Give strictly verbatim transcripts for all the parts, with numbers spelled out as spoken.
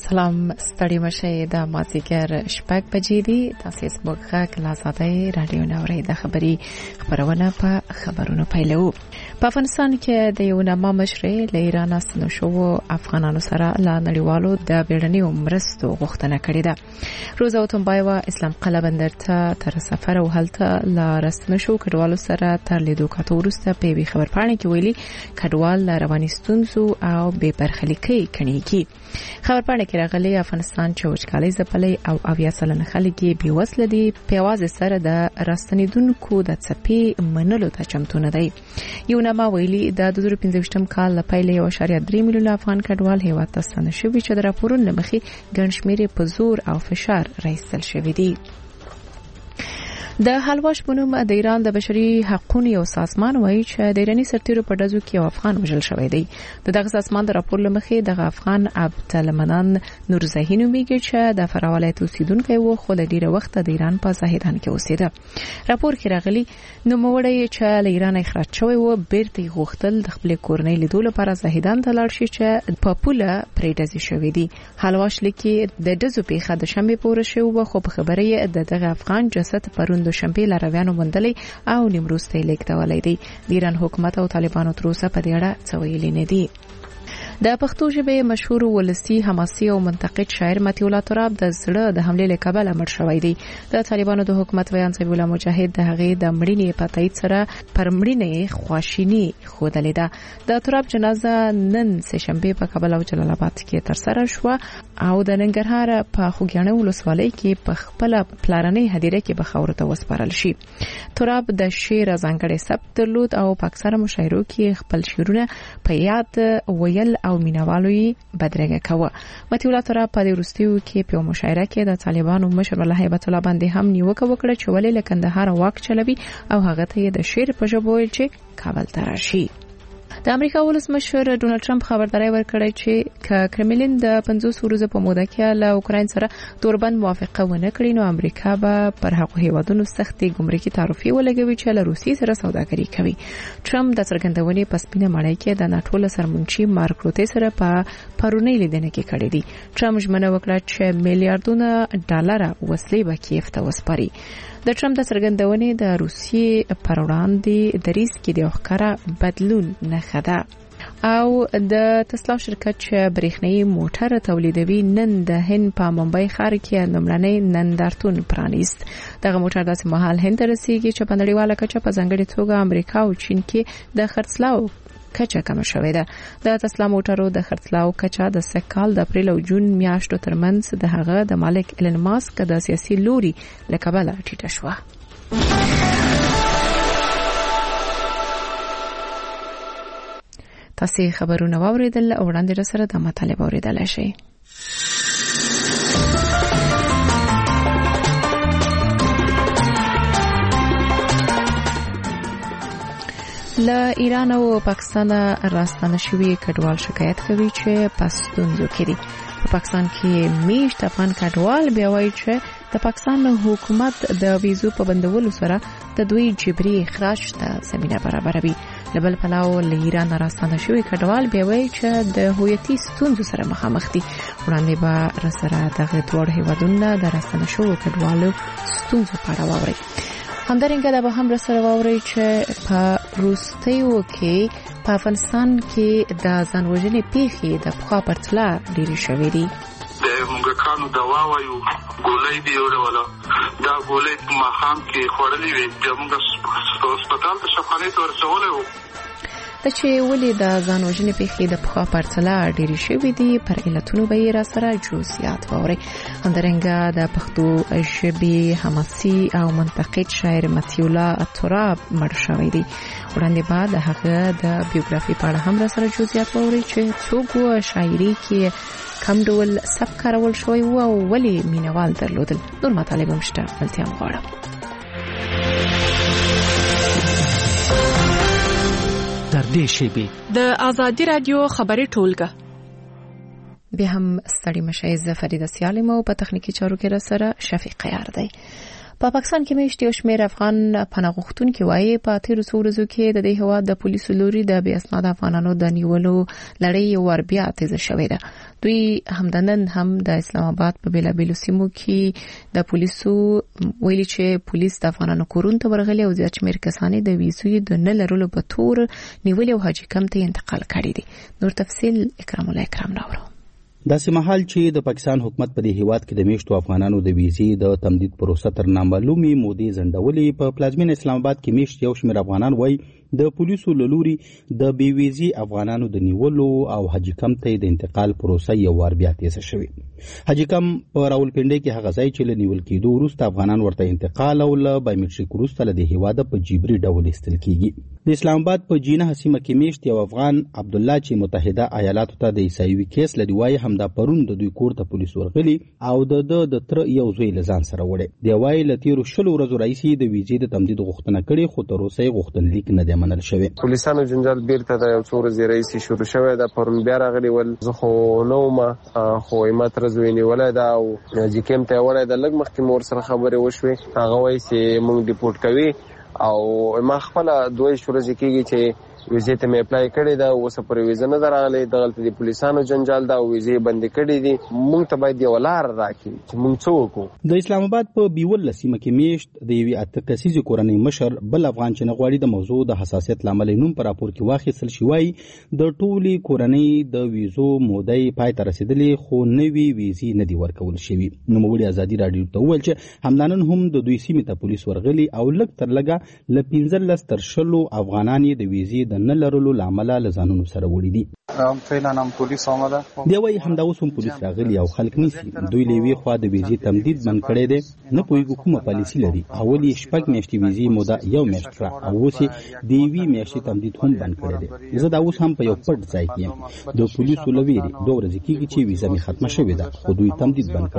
سلام ستړي مشه د مازیګر شپږ بجې دي. تاسو زموږ غږ له آزادۍ رادیو نورې د خبري خبرونه په خبرونو پیلو. په افغانستان کې د یو نامه مشرې له ایران ستنو شو افغانانو سره له نړیوالو د بیړنیو مرستو غوښتنه کړې ده. روزا اوتمبایوا اسلام قلعه بندر ته تر سفر او هلته له رستنو شو کډوالو سره تر لیدو کاتو وروسته په وی خبر پاڼه کې ویلي کډوال رواني ستونزو او بې برخلیکۍ کڼيږي. خبر پاڼه کې راغلي افغانستان چې وچکالۍ ځپلې او اویا سلنه خلک یې بې وسله دي په یوازې سره د راستنیدونکو د څپې منلو ته چمتو نه دی. یو نامه ویلي د دوه زره پنځه کال له پیل یو اشاریه درې میلیونه افغان کډوال هیواد ته ستانه شوي چې د راپورونو مخې ګڼ شمېر په زور او فشار راایستل شوي دي. د حلواش په نوم د ایران د بشري حقوقو یو سازمان وایي چې د ایرانی سرتیرو په ډزو کې یو افغان وژل شوی دی. د دغه سازمان د راپور لمخې د افغان عبدالمنان نورزهی نومیږي چې د فراه ولایت اوسیدونکی و خو د ډیره وخت د ایران په زاهدان کې اوسېده. راپور کې راغلی نوموړی چې له ایران اخراج شوی و بیرته غوښتل د خپل کورنۍ لیدو لپاره زاهدان ته لاړ شي چې په پوله پرې ډزې شوې دي. حلواش لیکي د ډزو پیښه د شنبې په ورځ شوې و خو په خبره یې د دغه افغان جسد پروند د شنبې لارویانو مندلې او نیمروز ته لیږدولې دي. د ایران حکومت او طالبانو تر اوسه په دې اړه څه ویلي نه دي. د پښتو ژبې مشهور ولسی حماسي او منتقد شاعر متي الله تراب د زړه د حمله له کبله مړ شوی دی. د طالبانو د حکومت ویان صاحب الله مجاهد د هغې د مړینې په تایید سره پر مړینې خواشینی خوده ده. د تراب جنازه نن سه شنبه په کابل او جلال آباد کې تر سره شو او د ننګرهار په خوګیاڼو ولسوالۍ کې په خپل پلارنۍ هدیره کې بخور ته وسپارل شي. تراب د شعر ځانګړی سبک درلود او په اکثره مشاعرو کې خپل شعرونه په یاد ویل او مینوالوی بدرګه کوه. متي الله تراب په وروستیو کې په مشاعره کې د طالبانو مشر الله هیبت الله باندې هم نیوکه وکړه چې ولې له کندهار واک چلوي او هغه ته د شعر په ژبه ویل چې کابل ته راشي. د امریکا ولسمشر ډونالد ټرمپ خبرداري ورکړه چې ک کرملین د پنځوس ورځې په موده کې له اوکراین سره توربند موافقه ونه کړي نو امریکا به پر هغه هیوادونو سختي ګمرکي تعرفې ولګوي چې له روسیې سره سوداګري کوي. ټرمپ د څرګندونې په سپینه مړۍ کې د ناتو له سرمنشي مارک روته سره په پرونی لیدنه کې کړې دي. ټرمپ ژمنه وکړه چې میلیارډونه ډالر وسلې به کیف ته وسپاري. د ټرمپ د څرګندونې د روسیې پر وړاندې دریځ کې د ښکارا بدلون نه خده او د تسلا شرکت چې برېښنايي موټر تولیدوي نن د هند په ممبئی ښار کې نمړنۍ نندارتون پرانیست. دغه موټر داسې مهال هند رسیږي چې په نړیواله کچه په ځانګړې توګه امریکا او چین کې د خرڅلاو کچه کم شوې ده. د تسلا موټرو د خرڅلاو کچه د سکهال د اپریل او جون میاشتو ترمنځ د هغه د مالک ایلن ماسک د سیاسي لوري لکبله ټیټه شوه. تاسو خبرونه واوریدل او وړاندې سره د مطالبه اوریدل شي. له ایران او پاکستان راستنه شوی کډوال شکایت کوي چې پښتونځو کړي. په پاکستان کې میشت افغان کډوال بیا وایي چې د پاکستان حکومت د ویزو په بندولو سره د دوی جبري اخراج ته زمينه برابروي. لبل پلاو له ایران راستنه شوی کډوال بیا وایي چې د هویتي ستونزو سره مخامخ دي. وړاندې به رسره دغه دوه هیوادونو د راستنه شوی کډوالو ستونزو په اړه واوري. همدارنګه دا به هم رسره واوري چې په روسیو کې په افغانستان کې د ځانوژنې پیښې د پخوا پرتله ډېرې شوې دي. د موږکانو دوا وایو ګولۍ دی ولا دا ګولۍ په مخام کې خورلې وي د موږ هسپتال ته شفاخانه ته ورسولې وو. د چې ولې د ځانوژنې پیښې د پخوا پرتله ډېرې شوې دي پر علتونو به یې را سره جزئیات واوري. همدارنګه د پښتو ژبې حماسي او منتقد شاعر متي الله تراب مړ شوی دی. وړاندې به د هغه د بیوګرافي په اړه هم را سره جزئیات واوري چې څوک و شاعري کې کوم ډول سبک کارول شوی و او ولې مینوال درلودل. نور مطالب هم شته بلتیا غواړم. در دې شیبې د آزادي رادیو خبري ټولګه به هم ستړي مشه ز فرید سیالم او په تخنیکی چارو کې را سره شفیق یار دی. په پاکستان کې میشت یو شمېر افغان پناه غوښتونکي وایي په تیرو څو ورځو کې د دې هېواد د پولیسو لوري د بې اسناده افغانانو د نیولو لړۍ یو وار بیا تیزه شوې ده. دوی همدنن هم د اسلام آباد په بیلابیلو سیمو کې د پولیسو ویلي چې پولیس د افغانانو کورونو ته ورغلي او زیات شمېر کسان د ویزې د نه لرلو په تور نیولي او حاجي کمپ ته انتقال کړي دي. نور تفصیل اکرام الله اکرام راوړو. داسې مهال چې د پاکستان حکومت په دې هیواد کې د میشتو افغانانو د ویزې د تمدید پروسه تر نامعلومې مودې ځنډولې، په پلازمینه اسلام آباد کې میشت یو شمېر افغانان وایي د پولیسو له لوري د بې ویزې افغانانو د نیولو او حاجي کمپ ته د انتقال پروسه یو وار بیا تیزه شوې. حاجي کمپ په راولپنډۍ کې هغه ځای چې له نیول کېدو وروسته افغانان ورته انتقال او له بایومټریک وروسته له دې هیواده په جبري ډول ایستل کېږي. د اسلام آباد په جینه سیمه کې میشت یو افغان عبدالله چې متحده ایالاتو ته د عیسایوي کیس لري وایي همدا پرون د دوی کور ته پولیس ورغلي او د د د تر یو زوی له ځان سره وړي. دی وایي له تیرو شلو ورځو راهیسې د ویزې د تمدید غوښتنه کړې خو تر اوسه یې غوښتنلیک نه دی منل شوی. پولیسانو جنجال بیرته د یو څو ورځې راهیسې شروع شوی ده. پرون بیا راغلي ول، زه خو نه وم خو ما تر زوی نیولی ده او حاجي کمپ ته یې وړی ده. لږ مخکې مې ورسره خبرې وشوې، هغه وایي چې موږ ډیپورټ کوي او ما خپله دوه ورځې کېږي چې ویزې ته مې اپلای کړې ده، اوسه پورې ویزه نه ده راغلې. دغلته د پولیسانو جنجال ده او ویزې بندې کړې دي. موږ ته باید یوه لاره راکړي چې موږ څه وکړو. د اسلام آباد په بیولس سیمه کې میشت د یوې اته کسیزې کورنۍ مشر بل افغان چې نه غواړي د موضوع د حساسیت له امله نوم په راپور کې واخیستل شي وایي د ټولې کورنۍ د ویزو مودې پای ته رسېدلې خو نوې ویزې نه دي ورکول شوي. نوموړي ازادي راډیو ته وویل چې همدانن هم د دوی سیمې ته پولیس ورغلي او لږ تر لږه له پنځلس تر شلو افغانان د ویزې د نه لرلو له امله له ځانونو سره وړي دي. فعلا هم پولیس آمده. دی وایي همدا اوس هم پولیس راغلي او خلک نیسي. دوی له یوې خوا د ویزې تمدید بند کړی دی، نه پوهېږو کومه پالیسي لري. اول یې شپږ میاشتې ویزې موده یو میاشت کړه او اوس یې د یوې میاشتې تمدید هم بند کړی دی. زه دا اوس هم په یو پټ ځای کې یم. د پولیسو له ویرې دوه ورځې کېږي چې ویزه مې ختمه شوې ده خو دوی تمدید بند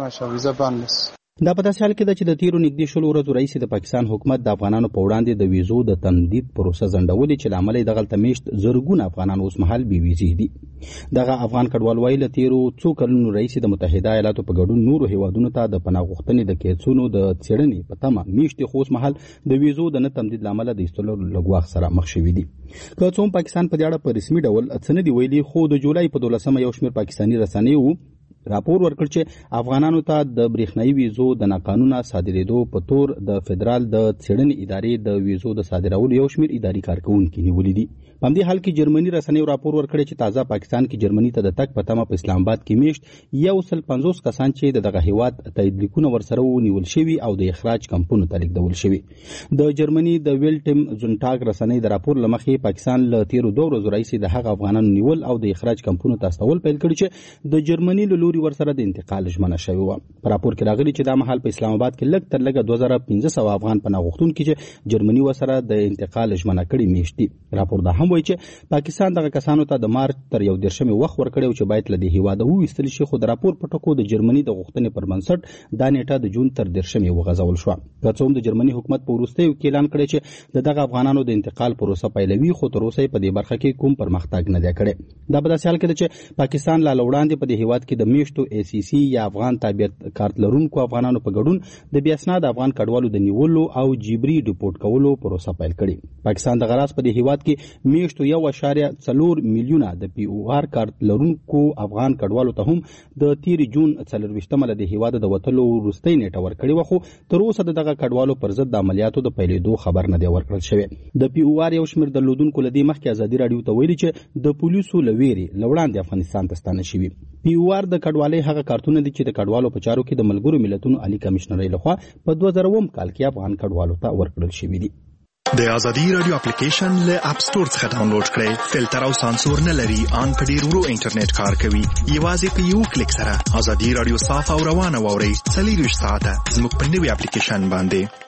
کړی. دا په داسې حال کې ده چې د تیرو نږدې شلو ورځو راهیسې د پاکستان حکومت د افغانانو په وړاندې د ویزو د تمدید پروسه ځنډولې چې له امله یې دغلته میشت زرګونه افغانان اوس مهال بې ویزې دي. دغه افغان کډوال وایي له تیرو څو کلونو راهیسې د متحده ایالاتو په ګډون نورو هیوادونو ته د پناه غوښتنې د کیسونو د څېړنې په تمه میشتې خو اوس مهال د ویزو د نه تمدید له امله د ایستلو له ګواښ سره مخ شوي دي. که څه هم پاکستان په دې اړه په رسمي ډول څه نه دي ویلي خو د جولای په دولسمه یو شمېر پاکستاني رسنیو راپور ورکړ چې افغانانو ته د برېښنایي ویزو د ناقانونه صادرېدو په تور د فدرال د څېړنې ادارې د ویزو د صادرولو یو شمېر اداري کارکوونکي نیولي دي. په همدې حال کې جرمني رسنیو راپور ورکړی چې تازه پاکستان کې جرمني ته د تګ په تمه په اسلام آباد کې میشت یو سل پنځوس کسان چې د دغه هیواد تایید لیکونه ورسره ونیول شوي او د اخراج کمپونو ته لیږدول شوي. د جرمني د ویلټم زونټاګ رسنۍ د راپور له مخې پاکستان له تیرو دوه ورځو راهیسې د هغه افغانانو نیول او د اخراج کمپونو ته استول پیل کړي چې د جرمني له لوري ورسره د انتقال ژمنه شوې وه. په راپور کې راغلي چې دا مهال په اسلام آباد کې لږ تر لږه دوه زره پنځه سوه افغان پناه غوښتونکي چې جرمني ورسره د انتقال ژمنه کړې میشت دي. راپور دا هم وایي چې پاکستان دغه کسانو ته د مارچ تر یو دېرشمې وخت ورکړی و چې باید له دې هیواده وویستل شي خو د راپور په ټکو د جرمني د غوښتنې پر بنسټ دا نیټه د جون تر دېرشمې وغځول شوه. که څه هم د جرمني حکومت په وروستیو کې اعلان کړی چې د دغه افغانانو د انتقال پروسه پیلوي خو تر اوسه یې په دې برخه کې کوم پرمختګ نه دی کړی. دا په داسې حال کې ده چې پاکستان لا له وړاندې په دې هیواد کې د میشتو ای سی سی یا افغان تابعیت کارت لرونکو افغانانو په ګډون د بې اسناده افغان کډوالو د نیولو او جبري ډیپورټ کولو پروسه پیل کړې. پاکستان دغه راز په دې هیواد کې میشتو یو اشاریه څلور میلیونه د پی او آر کارت لرونکو افغان کډوالو ته هم د تیر جون څلرویشتمه له دې هیواده د وتلو وروستۍ نیټه ورکړې وه خو تر اوسه د دغه کډوالو پر ضد د عملیاتو د پیلېدو خبر نه دی ورکړل شوی. د پی او آر یو شمېر درلودونکو له دې مخکې ازادي راډیو ته ویلي چې د پولیسو له ویرې له وړاندې افغانستان ته ستانه شوي. پی او آر د کډوالۍ هغه کارتونه دي چې د کډوالو په چارو کې د ملګرو ملتونو عالي کمشنرۍ لخوا په دوه زره اووم کال کې افغان کډوالو ته ورکړل شوي دي. د ازادي رادیو اپلیکیشن له اپ سټور څخه ډاونلوډ کړئ. فلټر او سانسور نه لري، ان په ډیر ورو انټرنیټ کار کوي. یوازې په یو کلیک سره ازادي رادیو صاف او روانه واورئ. څلوېښت ساعته زموږ په نوي اپلیکیشن باندې.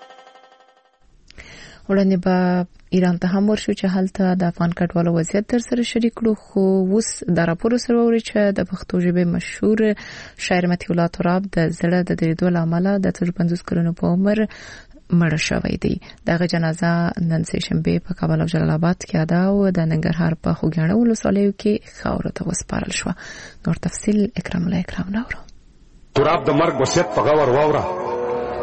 وړاندې به ایران ته هم ورشو چې هلته د افغان کډوالو وضعیت در سره شریک کړو خو اوس د راپور سره ووري چې د پښتو ژبې مشهور شاعر مطیع الله تراب د زړه د دریدو له امله د څلور پنځوس کلونو په عمر مړ شوی دی. دغه جنازه نن سه شنبه په کابل او جلال آباد کې ادا او د ننګرهار په خوګیاڼو ولسوالیو کې خاورو ته وسپارل شو. نور تفصیل اکرام الله اکرام نورو. تراب د مرګ وصیت په غور واوره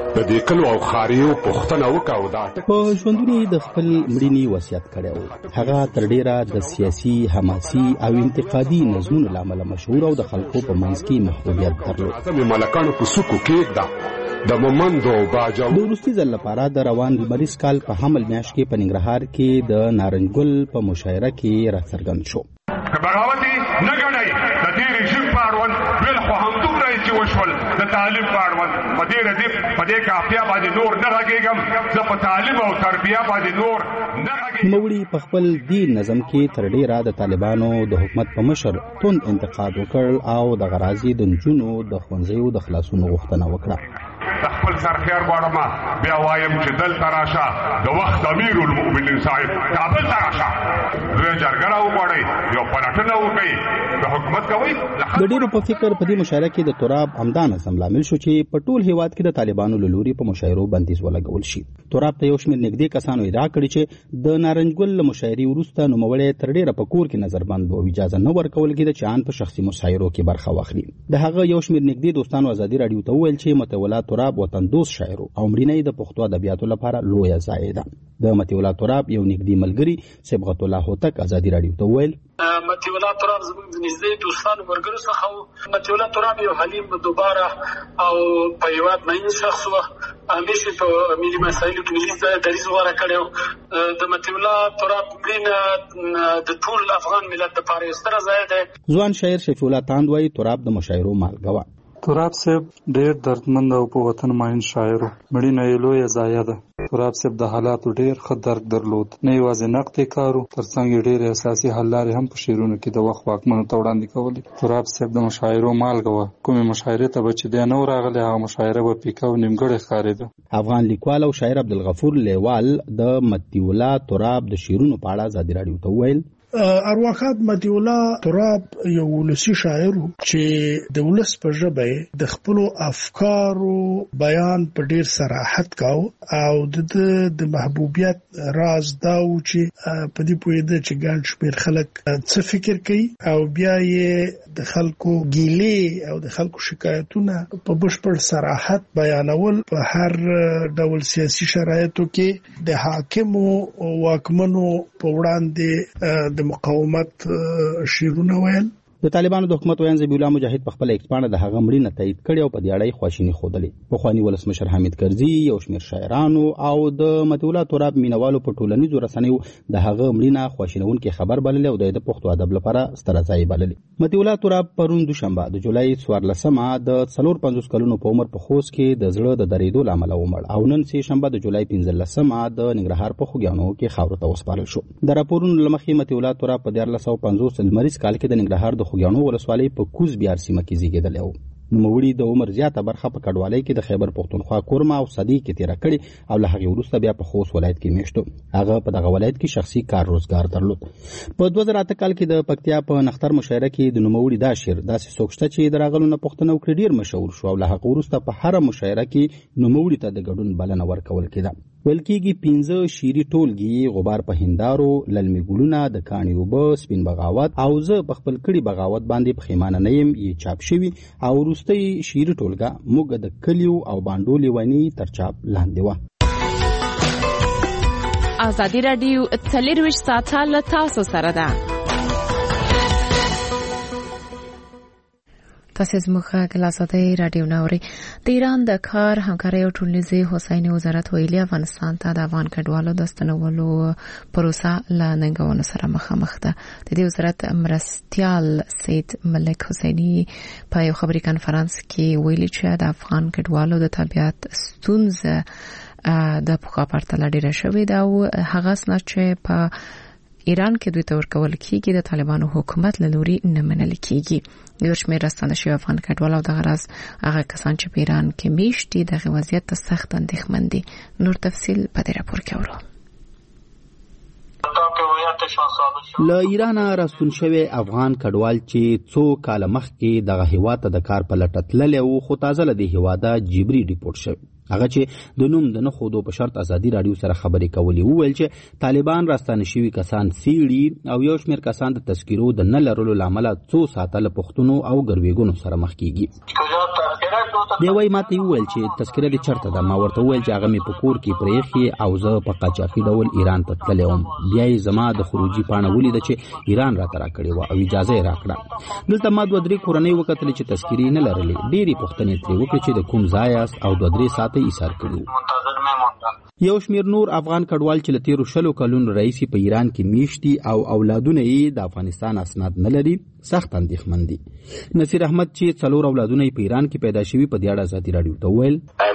د دې کلو او خاریو پښتنه وکاو دا په ژوندونی د خپل مړینی وصیت کړو. هغه تر ډیره د سیاسي، حماسي او انتقادي نظمونو لامل مشهور او د خلکو په منځ کې محبوبیت درلود. اعظم ملکانو په سکو کې دا د مومندو باجو د وروستي ځل لپاره د روان لمریز کال په حمل میاشت کې په ننګرهار کې د نارنجګل په مشاعره کې راڅرګند شو. بغاوتي نه غړای د دې رژیم په اړوند بل خو هم دومره چې وشول د تعلیم په اړوند په دې ردی په دې کافیا باندې نور نه راګیږم زه په تعلیم او تربیه باندې نور نه راګیږم. نوړي په خپل دین نظم کې تر ډیره د طالبانو د حکومت په مشر توند انتقاد وکړ او د غرازي د نجونو د ښوونځیو د خلاصونو غوښتنه وکړه. د خپل سرخيار غواړم بیا وایم چې دل تراشه د وخت امیر المؤمنین صاحب کابل تراشه زه جرګه وغواړي یو پلاتنه وکړي د حکومت کوي. د ډیرو په فکر په دې مشاعره کې د تراب همدان سم لامل شو چې په ټول هیواد کې د طالبانو لوري په مشاعرو بندیز ولګول شي. تراب ته یو شمېر نږدې کسانو ادعا کړې چې د نارنجګل له مشاعرې وروسته نوموړی تر ډیره په کور کې نظربند او اجازه نه ورکول کېده چې ان په شخصي مشاعرو کې برخه واخلي. د هغه یو شمېر نږدې دوستانو ازادي رادیو ته وویل چې متولا تراب وطن دوست شاعر او مړینه د پښتو ادبیاتو لپاره لویه ضایعه ده. د متولا تراب یو نږدې ملګری صبغت الله هوتک ازادي رادیو ته وویل متولا تراب زموږ د نږدې دوستانو ورګرو څخه متولا تراب یو حلیم دوباره او په یواد مین شخص و همیشه په ملي مسایلو کې ملي دریځ غوړه کړو. د متولا تراب مړینه د ټول افغان ملت لپاره ستره ضایعه ده. ځوان شاعر شفیع الله تاند وايي تراب د مشاعرو مالګه. تراب صاحب ډېر دردمند او په وطن ماین شاعر مړینه یې لویه ضایعه ده. تراب صاحب د حالاتو ډېر ښه درک درلود، نه یوازې نقد یې کارو ترڅنګ یې ډېرې اساسي حل لارې هم په شعرونو کې د وخت واکمنو ته وړاندې کولې. تراب صاحب د مشاعرو مالګه وه. کومې مشاعرې ته به چې دی نه راغلی هغه مشاعره به پیکه او نیمګړې ښکارېده. افغان لیکوال او شاعر عبدالغفور لیوال د متولا تراب د شعرونو په اړه ازادي رادیو ته وویل ارواښاد متولا تراب یو ولسي شاعر چې د ولس په ژبه د خپل افکارو بیان په ډیر صراحت کاو او د محبوبیت راز دا و چې په دې پوهېده چې ګڼ شمېر خلک څه فکر کوي او بیا یې د خلکو ګیلې او د خلکو شکایتونه په بشپړ صراحت بیانول په هر ډول سیاسي شرایطو کې د حاکمو واکمنو په وړاندې د مقاومت شیرونه ویل. د طالبانو د حکومت ویان ذبیح الله مجاهد په خپل ایکسپانډ د هغه مړینه تایید کړي او په دې اړه یې خواشیني ښودلې. پخواني ولسمشر حامد کرزي یو شمېر شاعرانو او د متولا تراب مینوالو په ټولنیزو رسنیو د هغه مړینه خواشینونکې خبر بللې او د پښتو ادب لپاره ستره ځای بللې. متولا تراب پرون دوشنبه د جولای څوارلسمه د څلور پنځوس کلونو په عمر په خوست کې د زړه د درېدو له امله ومړ او نن سه شنبه د جولای پنځلسمه د ننګرهار په خوږیانو کې خاورو ته وسپارل شو. د راپورونو له مخې متولا تراب په دیارلس سوه پنځوس لمریز کال کې د ننګرهار د خوږیانو ولسوالۍ په کوز بیار سیمه کې زیږېدلی و. نوموړي د عمر زیاته برخه په کډوالۍ کې د خیبر پښتونخوا کورما او صدۍ کې تیره کړې او له هغې وروسته بیا په خوست ولایت کې میشتو. هغه په دغه ولایت کې شخصي کار روزګار درلود. په دوه زره اته کال کې د پکتیا په نختر مشاعره کې د نوموړي دا شعر داسې څوک شته چې د راغلو نه پوښتنه وکړي ډېر مشهور شو او له هغه وروسته په هره مشاعره کې نوموړي ته د ګډون بلنه ورکول کېده. ویل کېږي پنځه شعري ټولګي غبار په هندارو، للمي ګلونه، د کاڼي اوبه، سپین بغاوت او زه په خپل کړي بغاوت باندې پښیمانه نه یم یې چاپ شوي او وروستۍ شعري ټولګه موږ د کلیو او بانډو لیوني تر چاپ لاندې وه. ازادي راډیو څلرویشت ساعته له تاسو سره ده. تاسو زموږ کلاساتي رادیو ناوري. د ایران د کار همکاري او ټولنیزي هوساینې وزارت ویلي افغانستان ته د افغان کډوالو د ستنولو پروسه له ننګونو سره مخامخ ده. د دې وزارت مرستيال سید ملک حسیني په یو خبري کانفرنس کې ویلي چې د افغان کډوالو د طبيعت ستونزه د پخوا پرتله ډیره شوې ده او هغه څه چې په ایران کې دوی ته ورکول کېږي د طالبانو حکومت له لوري نه منل کېږي. یو شمېر راستانه شوي افغان کډوال او دغه راز هغه کسان چې په ایران کې میشتي دغه وضعیت ته سخت اندېښمن دي. نور تفصیل په دې راپور کې اورو. له ایران راستون شوی افغان کډوال چې څو کال مخکې دغه هیواد ته د کار په لټه تللی و خو تازه له دې هیواده جبري ریپورټ شوی. هغه چې د نوم د نه خودو په شرط ازادي رادیو سره خبرې کولې وویل چې طالبان راستانه شوي کسان سیړي او یو شمېر کسان د تذکیرو د نه لرلو له امله څو ساعته له پوښتنو او ګروېږنو سره مخ کېږي. دی وای ماته ویل چې تذکره دې چرته ده. ما ورته ویل چې هغه مې په کور کې پرېښې او زه په قاچاقي ډول ایران ته تللی وم. بیا یې زما د خروجي پاڼه ولیده چې ایران راته راکړې وه او اجازه یې راکړه. دلته ما دوه درې کورنۍ وکتلې چې تذکرې نه لرلې. ډېرې پوښتنې ترې وکړې چې د کوم ځای یاست او دوه درې ساعته ایثار کړي وو. یو شمیر نور افغان کډوال چې له تیرو شلو کلونو راهیسې په ایران کې میشت دي او اولادونه یې د افغانستان اسناد نه لري سخت اندېښمن دي. نصیر احمد چې څلور اولادونه یې په ایران کې پیدا شوي په دې اړه ازادي راډیو ته وویل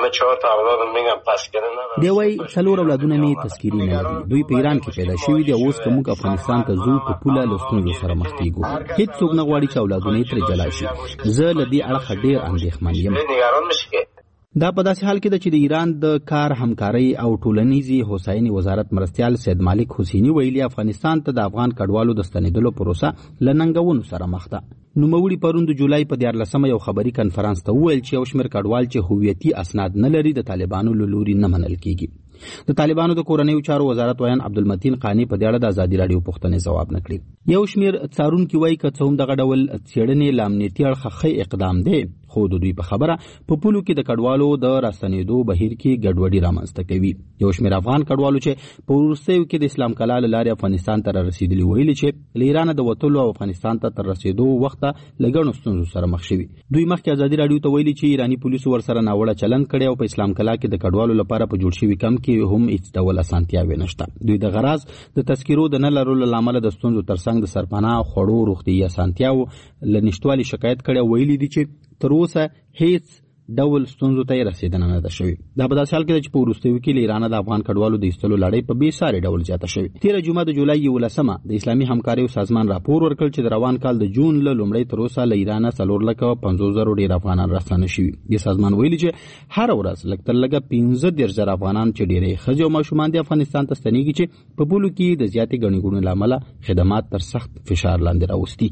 دی وایي څلور اولادونه مې تذکیرې نه لري. دوی په ایران کې پیدا شوي دي او اوس که موږ افغانستان ته ځو په پوله له ستونزو سره مخ کېږو. هېڅوک نه غواړي چې اولادونه یې ترې جلا شي. زه له دې اړخه ډېر اندېښمن یم. دا په داسې حال کې ده چې د ایران د کار همکارۍ او ټولنیزې هوساینې وزارت مرستیال سید مالک حسیني ویلي افغانستان ته د افغان کډوالو د ستنېدلو پروسه له ننګونو سره مخ ده. نوموړي پرون د جولای په دیارلسمه یو خبري کنفرانس ته وویل چې یو شمېر کډوال چې هویتي اسناد نه لري د طالبانو له لوري نه منل کېږي. د طالبانو د کورنیو چارو وزارت ویان عبدالمتین قانی په دې اړه د ازادي راډیو پوښتنې ځواب نه کړي. یو شمېر څارونکي وایي که څه هم دغه ډول څېړنې له امنیتي اړخه ښه اقدام دی خو د دوی په خبره په پولو کې د کډوالو د راستنېدو بهیر کې ګډوډي رامنځته کوي. یو شمېر افغان کډوالو چې په وروستیو کې د اسلام کلا له لارې افغانستان ته رارسېدلي ویلي چې له ایرانه د وتلو او افغانستان ته تر رسېدو وخته له ګڼو ستونزو سره مخ شوي. دوی مخکې ازادي راډیو ته ویلي چې ایراني پولیسو ورسره ناوړه چلند کړی او په اسلام کلا کې د کډوالو لپاره په جوړ شوي کمپ کې هم هېڅ ډول اسانتیاوې نشته. دوی د غراض د تذکیرو د نه لرلو له امله د ستونزو ترڅنګ د سرپناه خوړو روغتیايي اسانتیاوو له نشتوالي شکایت کړی او ویلي دي چې تر اوسه هیڅ ډول ستونزو ته یې رسېدنه نه ده شوې. دا په داسې حال کې ده چې په وروستیو کې له ایرانه د افغان کډوالو د ایستلو لړۍ په بې ساري ډول زیاته شوې. تېره جمعه د جولای یولسمه د اسلامي همکاریو سازمان راپور ورکړ چې د روان کال د جون له لومړۍ تر اوسه له ایرانه څلور لکه پنځوس زرو ډېر افغانان راستانه شوي. دې سازمان ویلي چې هره ورځ لږ تر لږه پنځه دېرش زره افغانان چې ډېری ښځې او ماشومان دي افغانستان ته ستنېږي چې په پولو کې د زیاتې ګڼې ګوڼې له امله خدمات تر سخت فشار لاندې راوستي.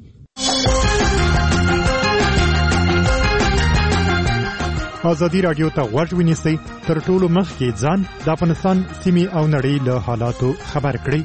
ازادي راډیو ته غوږ ونیسئ تر ټولو مخکې ځان د افغانستان سیمې او نړۍ له حالاتو خبر کړئ.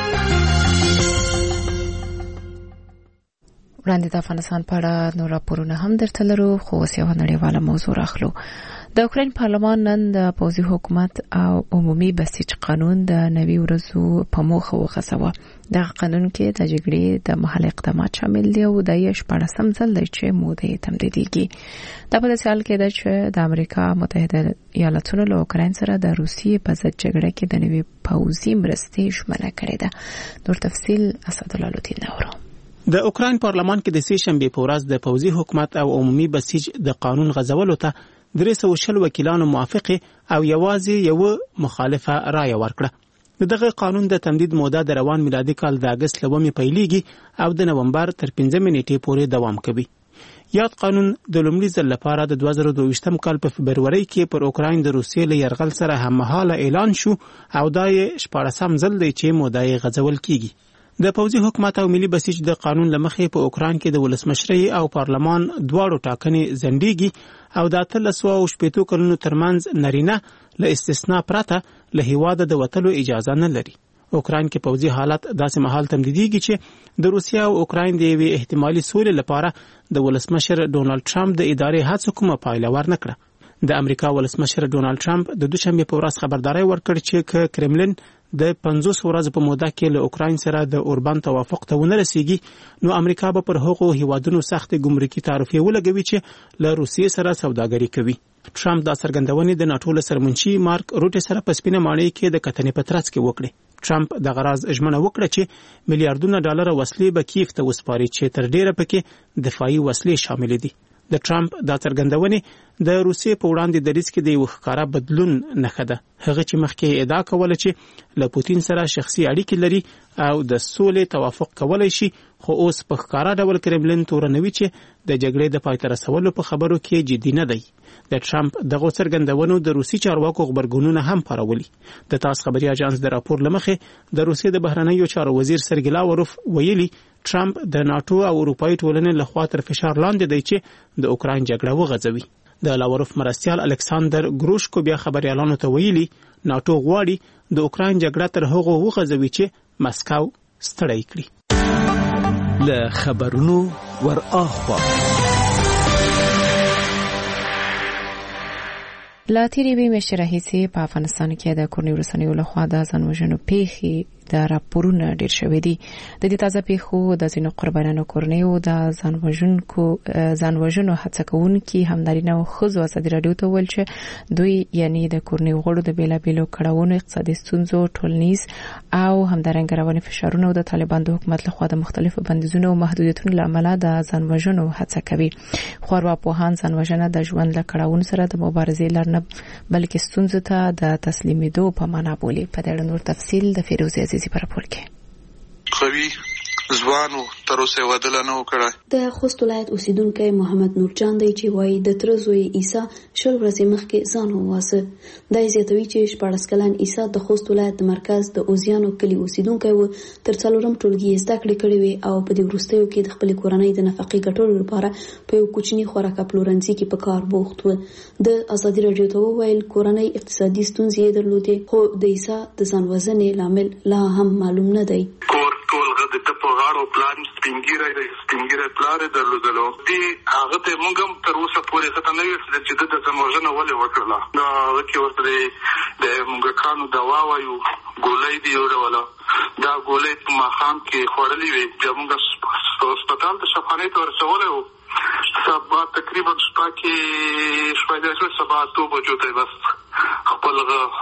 وړاندې د افغانستان په اړه نور راپورونه هم درته لرو خو اوس یوه نړیواله موضوع راخلو. د اوکراین پارلمان نن د پوځي حکومت او عمومي بسیج قانون د نوي ورځو په موخه وغځاوه. دغه قانون کې د جګړې د مهال اقدامات شامل دي او د یې شپاړسم ځل دی چې موده یې تمدیدېږي. دا په داسې حال کې ده چې د امریکا متحده ایالتونو له اوکراین سره د روسیې په ضد جګړه کې د نوي پوځي مرستې ژمنه کړې ده. نور تفصیل اسدالله لطین اورو. د اوکراین پارلمان کې د سې شنبې په ورځ د پوځي حکومت او عمومي بسیج د قانون غځولو ته درې سوه شل وکیلانو موافقه او یوازې یو مخالفه رایه ورکړه. دغه قانون د تمدید موده د روان میلادي کال د اگست لومې پیلېږي او د نومبر تر پنځمې نیټې پورې دوام کوي. یاد قانون د لومړي ځل لپاره د دوه زره دوه ویشتم کال په فبرورۍ کې پر اوکراین د روسیې له یرغل سره هممهاله اعلان شو او دا یې شپاړسم ځل دی چې موده یې غځول کیږي. د پوځي حکومت او ملي بسیج د قانون لمخې په اوکراین کې د ولسمشرۍ او پارلمان دواړو ټاکنې ځنډېږي او د اتلس سوه او شپېتو کلونو ترمنځ نارینه له استثنا پرته له هېواده د وتلو اجازه نه لري. اوکراین کې پوځي حالت داسې مهال تمدیدېږي چې د روسیې او اوکراین د یوې احتمالي سولې لپاره د ولسمشر ډونالډ ټرمپ د ادارې هڅو کومه پایله ورنکړه. د امریکا ولسمشر ډونالډ ټرمپ د دوشنبې په ورځ خبرداری ورکړ چې که کرملین د پنځوس ورځې په موده کې له اوکراین سره د اوربان توافق ته ونه رسیږي نو امریکا به پر هغو هیوادونو سخت ګمرکي تعرفې ولګوي چې له روسیې سره سوداګري کوي. ټرمپ دا څرګندونې د ناټو له سرمنشي مارک روټ سره په سپینه ماڼۍ کې د کتنې په ترڅ کې وکړې. ټرمپ د غراض ژمنه وکړه چې میلیارډونه ډالر وسلې به کیف ته وسپاري چې تر ډیره پکې دفاعي وسلې شامل دي. د ټرمپ دا څرګندونې د روسیې په وړاندې دریځ کې د یو ښکاره بدلون نښه ده. هغه چې مخکې ادعا کوله چې له پوتین سره شخصي اړیکې لري او د سولې توافق کولای شي خو اوس په ښکاره ډول کرملین تورنوي چې د جګړې د پای ته رسولو په خبرو کې جدي نه دی. د ټرمپ دغه څرګندونو د روسي چارواکو غبرګونونه هم پارولي. د تاس خبري اژانس د راپور لمخې د روسیې د بهرنیو چارو وزیر سرګی لاوروف ویلي ټرمپ د ناټو او اروپایي ټولنې لخوا تر فشار لاندې دی چې د اوکراین جګړه وغځوي. د لاوروف مرستیال الکساندر ګروشکو بیا خبريالانو ته ویلي ناټو غواړي د اوکراین جګړه تر هغو وغځوي چې مسکو ستړی کړي. له خبرونو ور اخوا لا تیری به میاشتې راهیسې په افغانستان کې د کورنیو رسنیو لخوا د ځانوژنو پیښې د راپورونه ډیر شوې دي. د دې تازه پیښو د ځینو قربانیانو کورنیو د ځانوژونکو ځانوژنو هڅه کوونکي همدارینه او ښځو ازادي راډیو ته ویل چې دوی یعنی د کورنیو غړو د بیلابیلو کړاوونو، اقتصادي ستونزو، ټولنیز او همدارنګه رواني فشارونو د طالبان د حکومت لخوا د مختلفو بندیزونو او محدودیتونو لامل د ځانوژنو هڅه کوي. خو ارواپوهان ځانوژنه د ژوند له کړاوونو سره د مبارزې لار نه بلکې ستونزو ته د تسلیمېدو په معنا بولي. په دې اړه نور تفصیل د فیروزه عزیزي په راپور کې. خوي ځوانو تر اوسه ودل نه وکړه. د خوست ولایت اوسیدونکو محمد نورجان دی چې وایي د ترزوی عیسی شل ورځې مخکې ځان وواسه. دا زیاتوي چې شپږ کلن عیسی د خوست ولایت د مرکز د اوزیانو کلی اوسیدونکو و تر څلورم ټولګي زده کړې کړې وي او په دې وروستیو کې د خپل کورنۍ د نفقې ګټلو لپاره په یو کوچني خوراک پلورنځي کې په کار بوخت و. د ازادي راډیو ته وویل کورنۍ اقتصادي ستونزې درلودې خو د عیسی د ځان وژنې لامل لا هم معلوم نه دی. د په غاړو پلان سپینګیره سپینګیره پلان درلودلو دي هغه ته موږ هم تر اوسه پورې څه نه ویل چې د ځانوژنه ولې وکړه. دا وکي ورته د موږ کانو دوا وایو ګولۍ دی وروله دا ګولۍ په مخام کې خورلې وي چې موږ هسپتال ته شفانې ته ورسولې وو. سبا تقریبا شپه کې شپه سبا تو بجو ته بس خپل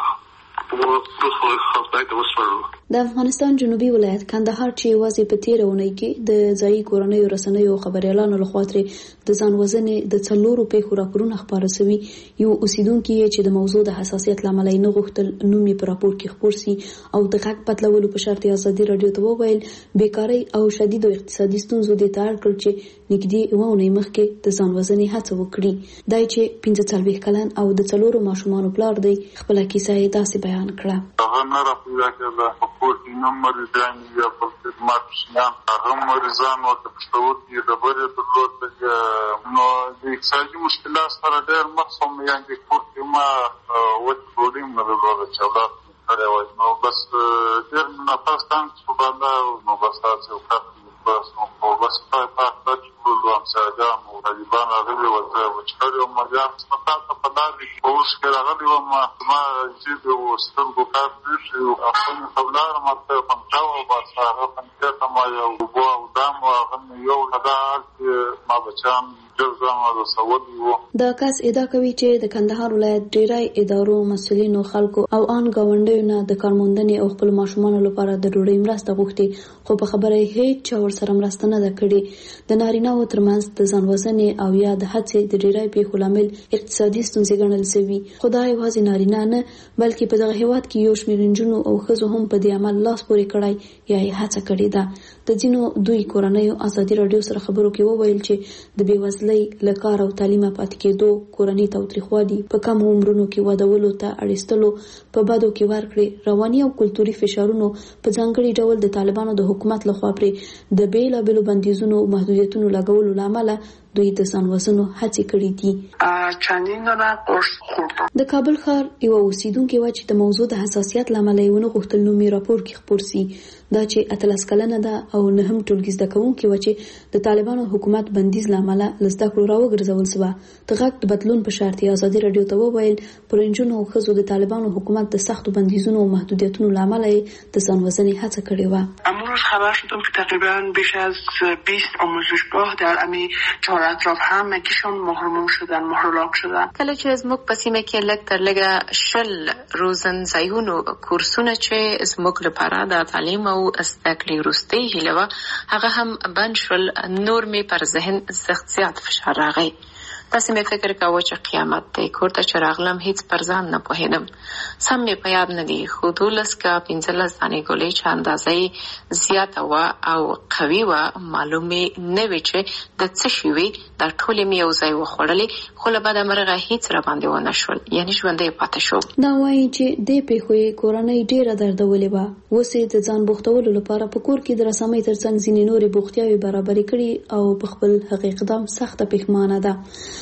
د افغانستان جنوبي ولایت کندهار چې یوازې په تیر اونۍ کې د ځایي کورنیو رسنیو خبريالانو لخوا ترې د ځان وژنې د څلورو پیښو راپورونه خپاره شوي. یو اوسیدونکي چې د موضوع د حساسیت لامل نه غوښتل نوم یې په راپور کې خپور سي او د حق بدلولو په شرط ازادي راډیو ته وویل بیکاری او شدید اقتصادي ستونزو د تار کړ چې نږدې یو اونۍ مخکې د ځان وژنې هڅه وکړي. دای چې پنځه څلوېښت کلن او د څلورو ماشومانو پلار دی خپل کیسه یې داسې بیان کړه. هغه نه راپورته کړه په کوټ نه مریضان یا په خدمت شنه هغه مریضان او د پښتورګي د بره د لوت نو د اقتصادي مشکلات سره ډېر مخصوم یعنی د کوټ ما وڅ پروګرام نه لري چې دا نو بس ډېر نه پاستان څه باندې نو بس تاسو وکړئ بس نو بس په پاتې ټول هم ساده او طالبان راغلي او چې کړو مګر څه په داري اوس کې راغلي و ما ما چې د وسترګو کار دي او خپل خبرونه ماته پنځاو او بس هغه پنځه ما یو بو او دام او هغه یو هدار ما بچام دا کس ادعا کوي چې د کندهار ولایت ډیری ادارو مسؤلینو خلکو او ان گاونډیو نه د کارموندنې او خپل ماشومانو لپاره د ډوډۍ مرسته غوښتي خو په خبره هیڅ چا ورسره مرسته نه کړې. د نارینه‌و ترمنځ د ځان وژنې او یا د هڅې د ډیری پیښو لامل اقتصادي ستونزې ګڼل شوي. خدای یوازې نارینه نه بلکې په دغه هیواد کې یو شمېر نجونو او ښځو هم په دې عمل لاس پورې کړی یا یې هڅه کړې ده. د ځینو دوی کورنیو ازادي راډیو سره خبرو کې وویل چې د بېوزلۍ له کار او تعلیمه پاتې کېدو کورنۍ تاوتریخوالي په کم عمرونو کې ودولو ته اړیستلو په بدو کې ورکړي رواني او کلتوري فشارونو په ځانګړي ډول د طالبانو د حکومت لخوا پرې د بیلابېلو بندیزونو او محدودیتونو لګولو لامل دوی د ځان وژنو هڅې کړې دي. د کابل ښار یو اوسیدونکي و چې د موضوع د حساسیت لامل یې ونه غوښتل نوم یې راپور کې خپور سي. دا چې اتلس کلنه ده او نه هم ټولګي زده کوونکي و چې د طالبانو حکومت بندیز لامل لزده کړو راوګرځول سو. د غږ د بدلون په شرط ازادي راډیو ته وویل پرنجونو او ښځو د طالبانو حکومت د سختو بندیزونو او محدودیتونو لامل د ځان وژنې هڅه کړې و. امروز خبر شدم که تقریبا بیش از بیست آموزشگاه در امی چهار اطراف همگیشون محروم شدن محرولاک شدن. کله چې زموږ په سیمه کې لږ تر لږه شل روزنځایونو کورسونه چې زموږ لپاره د تعلیم او زده کړې وروستۍ هیله وه هغه هم بند شول. نور مې پر ذهن سخت زیات فشار راغی. تاسې مې فکر کاوه چې قیامت دی. کور ته چې راغلم هیڅ پر ځان نه پوهېدم. سم مې په یاد نه دي خو دولس که پنځلس دانې ګولۍ چې اندازه یې زیاته وه او قوي وه معلومې نه وې چې د څه شي وي. دا ټولې مې یو ځای وخوړلې خو له بده مرغه هیڅ راباندې ونه شول یعنې ژوندی پاتې شو. دا وایي چې دې پیښو یې کورنۍ ډېره دردولې وه. اوس یې د ځان بوختولو لپاره په کور کې د رسامۍ ترڅنګ ځینې نورې بوختیاوې برابرې کړي او په خپل هغې اقدام سخته پښیمانه ده.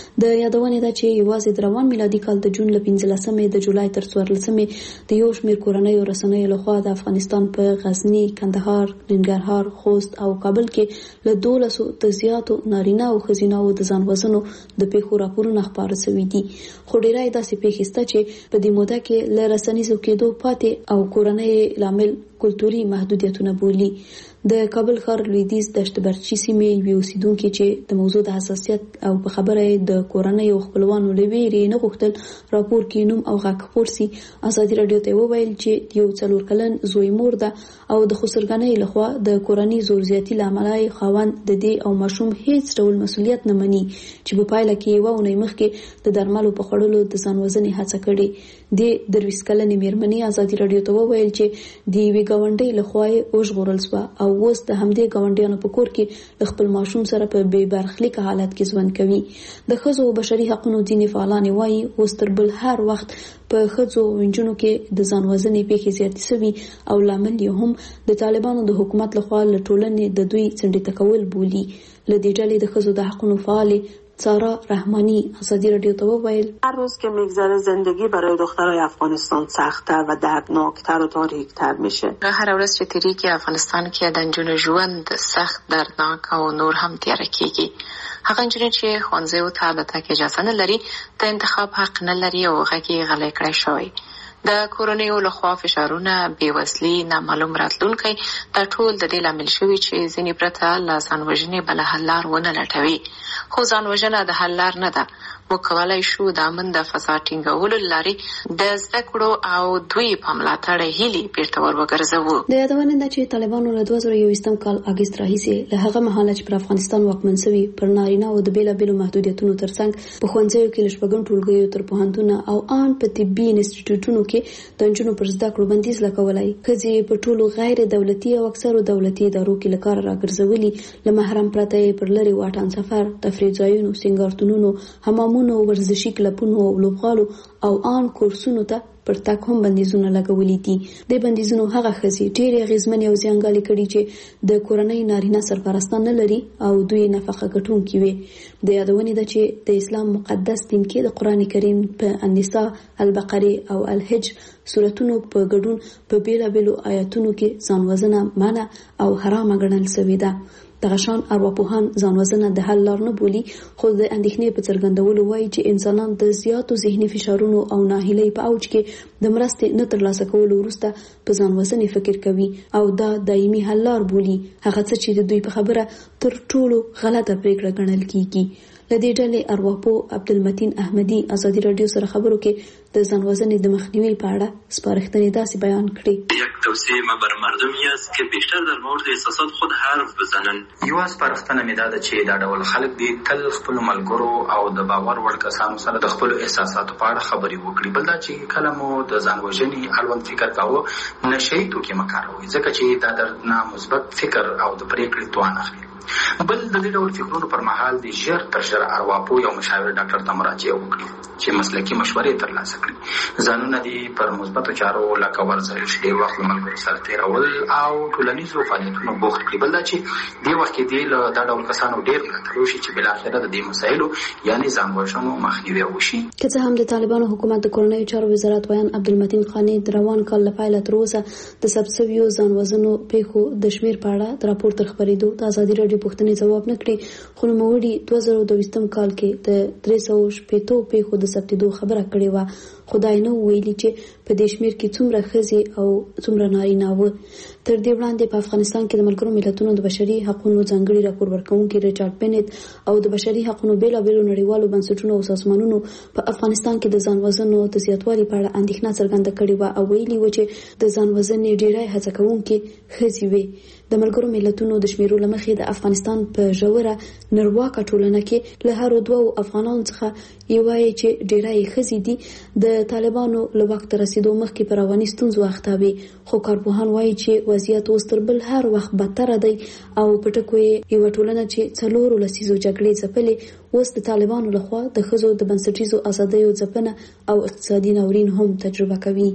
د یادونې ده چې یوازې د روان میلادي کال د جون له پنځلسمې د جولای تر څوارلسمې د یو شمېر کورنیو رسنیو لخوا د افغانستان په غزنی، کندهار، ننګرهار، خوست او کابل کې له دولسو د زیاتو نارینه او ښځینه د ځان وژنو د پیښو راپورونه خپاره شوي دي. خو ډیری داسې پیښې شته چې په دې موده کې له رسنیزو کېدو پاتې او کورنۍ لامل کلتوري محدودیتونه بولي. د کابل ښار لویدیځ دشت برچي سیمې یوې اوسیدونکي چې د موضوع د حساسیت او په خبره د کورنۍ او خپلوانو له ویرې نه غوښتل راپور کې نوم او غږ خپور سي، ازادي راډیو ته وویل چې یو څلور کلن زوی مور ده او د خسرګنۍ لخوا د کورنۍ زور زیاتي له امله خاوند د دې او ماشوم هیڅ ډول مسؤلیت نه مني چې په پایله کې یوه اونۍ مخکې د درملو په خوړلو د ځان وژنې هڅه کړې. د درویس کلنې مېرمنې ازادي راډیو ته وویل چې د یوې ګاونډۍ لخوا یې وژغورل شوه او اوس د همدې ګاونډیانو په کور کې خپل ماشوم سره په بې برخلیکه حالت کې ژوند کوي. د ښځو او بشري حقوقو ځینې فعالان وایي اوس تر بل هر وخت په ښځو او نجونو کې د ځان وژنې پیښې زیاتې شوي او لامل یې هم د طالبانو د حکومت لخوا له ټولنې د دوی څنډې کول بولي. له دې ډلې د ښځو د حقوقو فعالې سارا رحمانی ازادی رادیو ته وویل هر روز که میگذره زندگی برای دخترای افغانستان سخت‌تر و دردناکتر و تاریک‌تر میشه. هر ورځ چې تیریږي افغانستان کې د نجونو ژوند سخت، دردناک او نور هم تیاره کیږي. هغه نجونې چې ښوونځیو ته د تګ اجازه نه لري، د انتخاب حق نه لري او غږ یې غلی کړی شوی. د کورنیو لخوا فشارونه، بېوزلي، نامعلوم راتلونکی دا ټول د دې لامل شوي چې ځینې پرته له ځان وژنې بله حل لار ونه لټوي. خو ځان وژنه د حل لار نه ده. موږ کولی شو د امن د فضا ټینګولو له لارې د زده کړو او دوی په ملاتړ هیلې بیرته ور وګرځوو. د یادونې ده چې طالبانو له دوه زره یوویشتم کال اګست راهیسې له هغه مهاله چې پر افغانستان واکمن شوي پر نارینه او د بېلابېلو محدودیتونو ترڅنګ په ښوونځیو کې له شپږم ټولګیو تر پوهنتونه او ان په طبي انسټیټیوټونو کې د نجونو پر زده کړو بندیز لګولی. ښځې په ټولو غیر دولتي او اکثرو دولتي ادارو کې له کاره راګرځولي. له محرم پرته یې پر لرې واټن سفر، تفریح ځایونو، سینګارتونونو، حمامونو، ورزشي کلبونو او لوبغالو او آن کورسونو ته پر تک هم بندیزونه لګولي دي. د بندیزونو هغه ښځې ډېرې اغېزمنې او زیانګالې کړي چې د کورنۍ نارینه سرپرستان نه لري او دوی نفقه ګټونکي وي. د یادونې ده چې د اسلام مقدس دین کې د قرآن کریم په النساء، البقرې او الحج سورتونو په ګډون په بېلابېلو آیاتونو کې ځان وژنه منع او حرامه ګڼل شوې ده. دغه شان ارواپوهان ځان وژنه د حل لار نه بولي، خو د اندېښنې په څرګندولو وایي چې انسانان د زیاتو ذهني فشارونو او ناهیلۍ په اوج کې د مرستې نه ترلاسه کولو وروسته په ځان وژنې فکر کوي او دا دایمي حل لار بولي، هغه څه چې د دوی په خبره تر ټولو غلطه پرېکړه ګڼل کیږي. له دې ډلې ارواپوه عبدالمتین احمدي ازادي راډیو سره خبرو کې د ځان وژنې د مخنیوي په اړه سپارښتنې داسې بیان کړې. یک توصیه ما بر مردمی است که بیشتر در مورد احساسات خود حرف بزنن. یو سپارښتنه مې دا ده چې دا ډول خلک دي تل خپل ملګرو او د باور وړ کسانو سره د خپل احساساتو په اړه خبرې وکړي. بل دا چې کله مو د ځان وژنې اړوند فکر کاوه، نشئ توکي مه کاروئ، ځکه چې دا دردناک مثبت فکر او د پرېکړې توان اخلي. بل د دې ډول فکرونو پر مهال د ژر تر ژره ارواپوه یا مشاور ډاکټر ته مراجعه وکړي چې مسلکي مشورې ترلاسه کړي. ځانونه دې پر مثبتو چارو لکه ورزش، ډېر وخت له ملګرو سره تېرول او ټولنیزو فعالیتونو بوخت کړي. بل دا چې دې وخت کې دې له دا ډول کسانو ډېر ملاتړ وشي چې بالاخره د دې مسایلو یعنې ځان وژنو مخنیوی وشي. که څه هم د طالبانو حکومت د کورنیو چارو وزارت ویان عبدالمتین خانی د روان کال له پیله تر اوسه د ثبت شویو ځان وژنو پیښو د شمېر په اړه د راپور تر خپرېدو د ازادي راډیو پوښتنې ځواب نه کړي، خو نوموړي دوه زره دویشتم کال کې د درې سوه شپېتو پیښو د ثبتېدو خبره کړې وه، خو دا یې نه ویلي چې په دې شمېر کې څومره ښځې او څومره نارینه وه. تر دې وړاندې په افغانستان کې د ملګرو ملتونو د بشري حقوقو ځانګړي راپور ورکوونکي ریچارډ بنت او د بشري حقوقو بېلابېلو نړیوالو بنسټونو او سازمانونو په افغانستان کې د ځان وژنو د زیاتوالي په اړه اندېښنه څرګنده کړې وه او ویلي وه چې د ځان وژنې ډېری هڅه کوونکي ښځې وې. د ملګرو ملتونو د شمیرو له مخې د افغانستان په ژوره نرواکه ټولنه کې له هر دوه افغانانو څخه یو وایي چې ډېری ښځې دي د طالبانو له واک ته رسېدو مخکې په رواني ستونزو اخته وي، خو کارپوهان وایي چې وضعیت اوس تر بل هر وخت بدتره دی او په ټکو یې یوه ټولنه چې څلورو لسیزو جګړې ځپلې اوس د طالبانو لخوا د ښځو د بنسټیزو ازادیو ځپنه او اقتصادي ناورین هم تجربه کوي.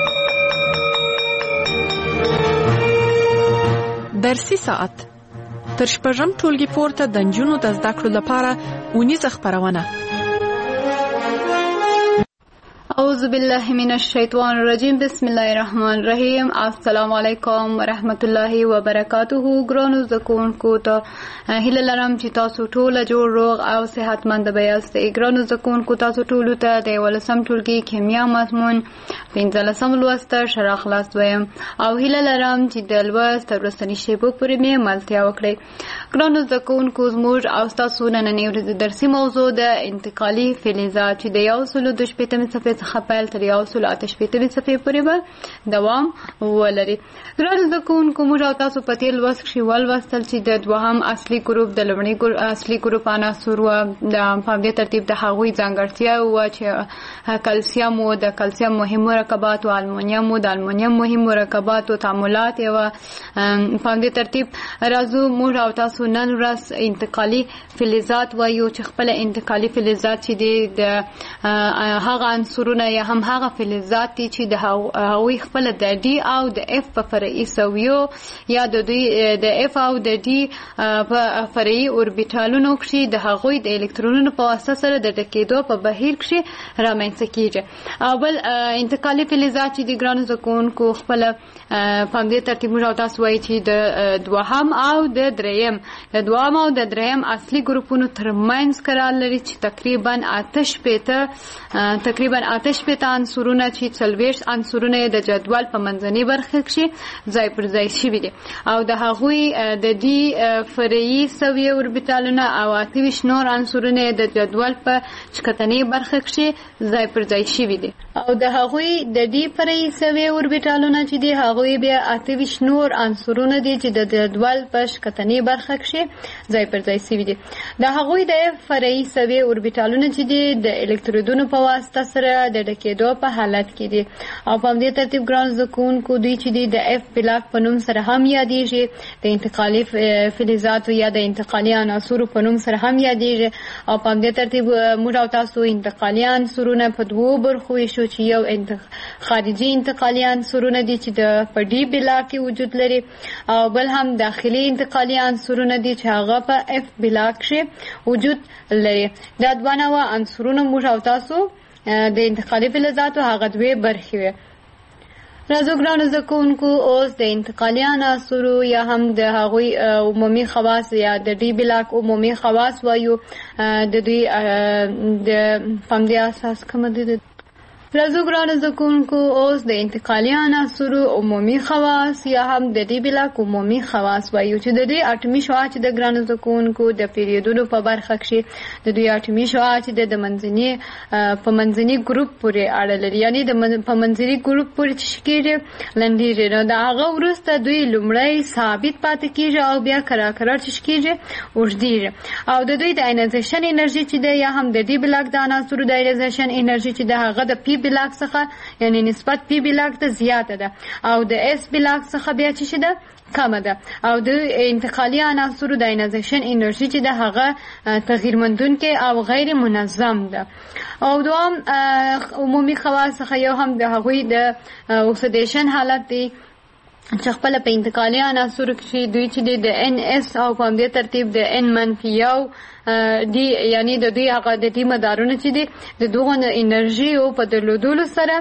درسي ساعت تر شپږم ټولګي پورته د نجونو د زده کړو لپاره اونیزه خپرونه. اعوذ بالله من الشیطان الرجیم. بسم الله الرحمن الرحیم. السلام علیکم ورحمت الله وبرکاته. ګرانو زکونکو ته هیله لرم چې تاسو ټول جوړ روغ او صحتمند یاست. ګرانو زکونکو تاسو ټول ته د ولسم ټولګي کیمیا مضمون پنځلسم لوست شرح خلاص ویم او هیله لرم چې د لوست ورستنی شیبو پورې مې ملتیا وکړي. ګرانو زکونکو زموږ او تاسو نننۍ ورځ درسي موضوع د انتقالي فلزات چې د یو سلو د شپږمې صفحې خپل تر یو سل آتش پیتمې صفحې پورې به دوام ولري. ګرانو زده کوونکو موږ او تاسو په تېر لوست کښې ولوستل چې د دوهم اصلي ګروپ د لومړي اصلي ګروپ عناصر وه د په همدې ترتیب د هغوی ځانګړتیاوې وه چې کلسیم و د کلسیم مهم مرکبات و المونیم و د المونیم مهم مرکبات و تعاملات یې وه. په همدې ترتیب راځو موږ او تاسو نن ورځ انتقالي فلزات وایو چې خپله انتقالي فلزات چې دی د هغه عنصرونه یا هم هغه فلزات دي چې د هغوی خپل د ډي او د اف په فرعي سویو یا د دوی د اف او د ډي په فرعي اوربیټالونو کښې د هغوی د الکترونونو په واسطه سره د ډکېدو په بهیر کښې رامنځته کېږي. او بل انتقالي فلزات چې د ګرانو زده کوونکو خپله په همدې ترتیب موږ او تاسو وایي چې د دوهم او د دریم د دوهم او د دریم اصلي ګروپونو ترمنځ قرار لري چې تقریبا اته شپېته تقریبا اته شپېته عنصرونه چې څلوېښت عنصرونه یې د جدول په منځنۍ برخه کښې ځای پر ځای شوي دي او د هغوی د دې فرعي سویې اوربیټالونه او اته ویشت نور عنصرونه یې د جدول په ښکتنۍ برخه کښې ځای پر ځای شوي دي او د هغوی د دې فرعي سویې اوربیټالونه چې دي هغوی بیا اته ویشت نور عنصرونه دي چې د جدول په ښکتنۍ برخه کښې ځای پر ځای شوي دي. د هغوی د فرعي سویې اوربیټالونه چې دي د الکترودونو په واسطه سره د ډکېدو په حالت کې دي او په همدې ترتیب ګرانو زده کوونکو دوی چې دي د اف بلاک په نوم سره هم یادېږي، د انتقالي فلزاتو یا د انتقالي عناصرو په نوم سره هم یادېږي او په همدې ترتیب موږ او تاسو انتقالي عنصرونه په دوو برخو ویشو چې یو خارجي انتقالي عنصرونه دي چې د په ډي بلاک کې وجود لري او بل هم داخلي انتقالي عنصرونه دي چې هغه په اف بلاک کې وجود لري. دا دوه نوع عنصرونه موږ او تاسو د انتقالي فلزاتو هغه دوې برخې وې. راځو ګرانو زده کوونکو اوس د انتقالي عناصرو یا هم د هغوی عمومي خواص یا د ډي بلاک عمومي خواص وایو د دوی د په همدې اساس کومه دي. راځو ګرانو زده کوونکو اوس د انتقالي عناصرو عمومي خواص یا هم د ډي بلاک عمومي خواص وایو چې د دوی اټومي شعاع چې د ګرانو زده کوونکو د پیریډونو په برخه کښې د دوی اټومي شعاع چې د منځني په منځني ګروپ پورې اړه لري، یعنې د په منځني ګروپ پورې چې کېږي لنډېږي نو د هغه وروسته دوی لومړی ثابت پاتې کېږي او بیا کرار کرار چې کېږي اوږدېږي او د دوی د آینایزیشن انرژي چې ده یا هم د ډي بلاک د عناصرو د آینایزیشن انرژي چې د هغه د پی بلاک څخه یعنی نسبت پی بلاک ته زیاته ده او د اس بلاک څخه بیا چې ده کمه ده او د انتقالي عناصرو د آینایزیشن انرژي چې ده هغه تغییر مندونکې او غیر منظم ده. او دوام عمومي خواص څخه یو هم د هغوی د اکسیدیشن حالت دی چې خپله په انتقالي عناصرو کښې دوی چې دی د ان اس او په همدې ترتیب د ان منفي یو دی یعنی د دوی هغه د دې مدارونه چې دي د دغو انرژیو په درلودلو سره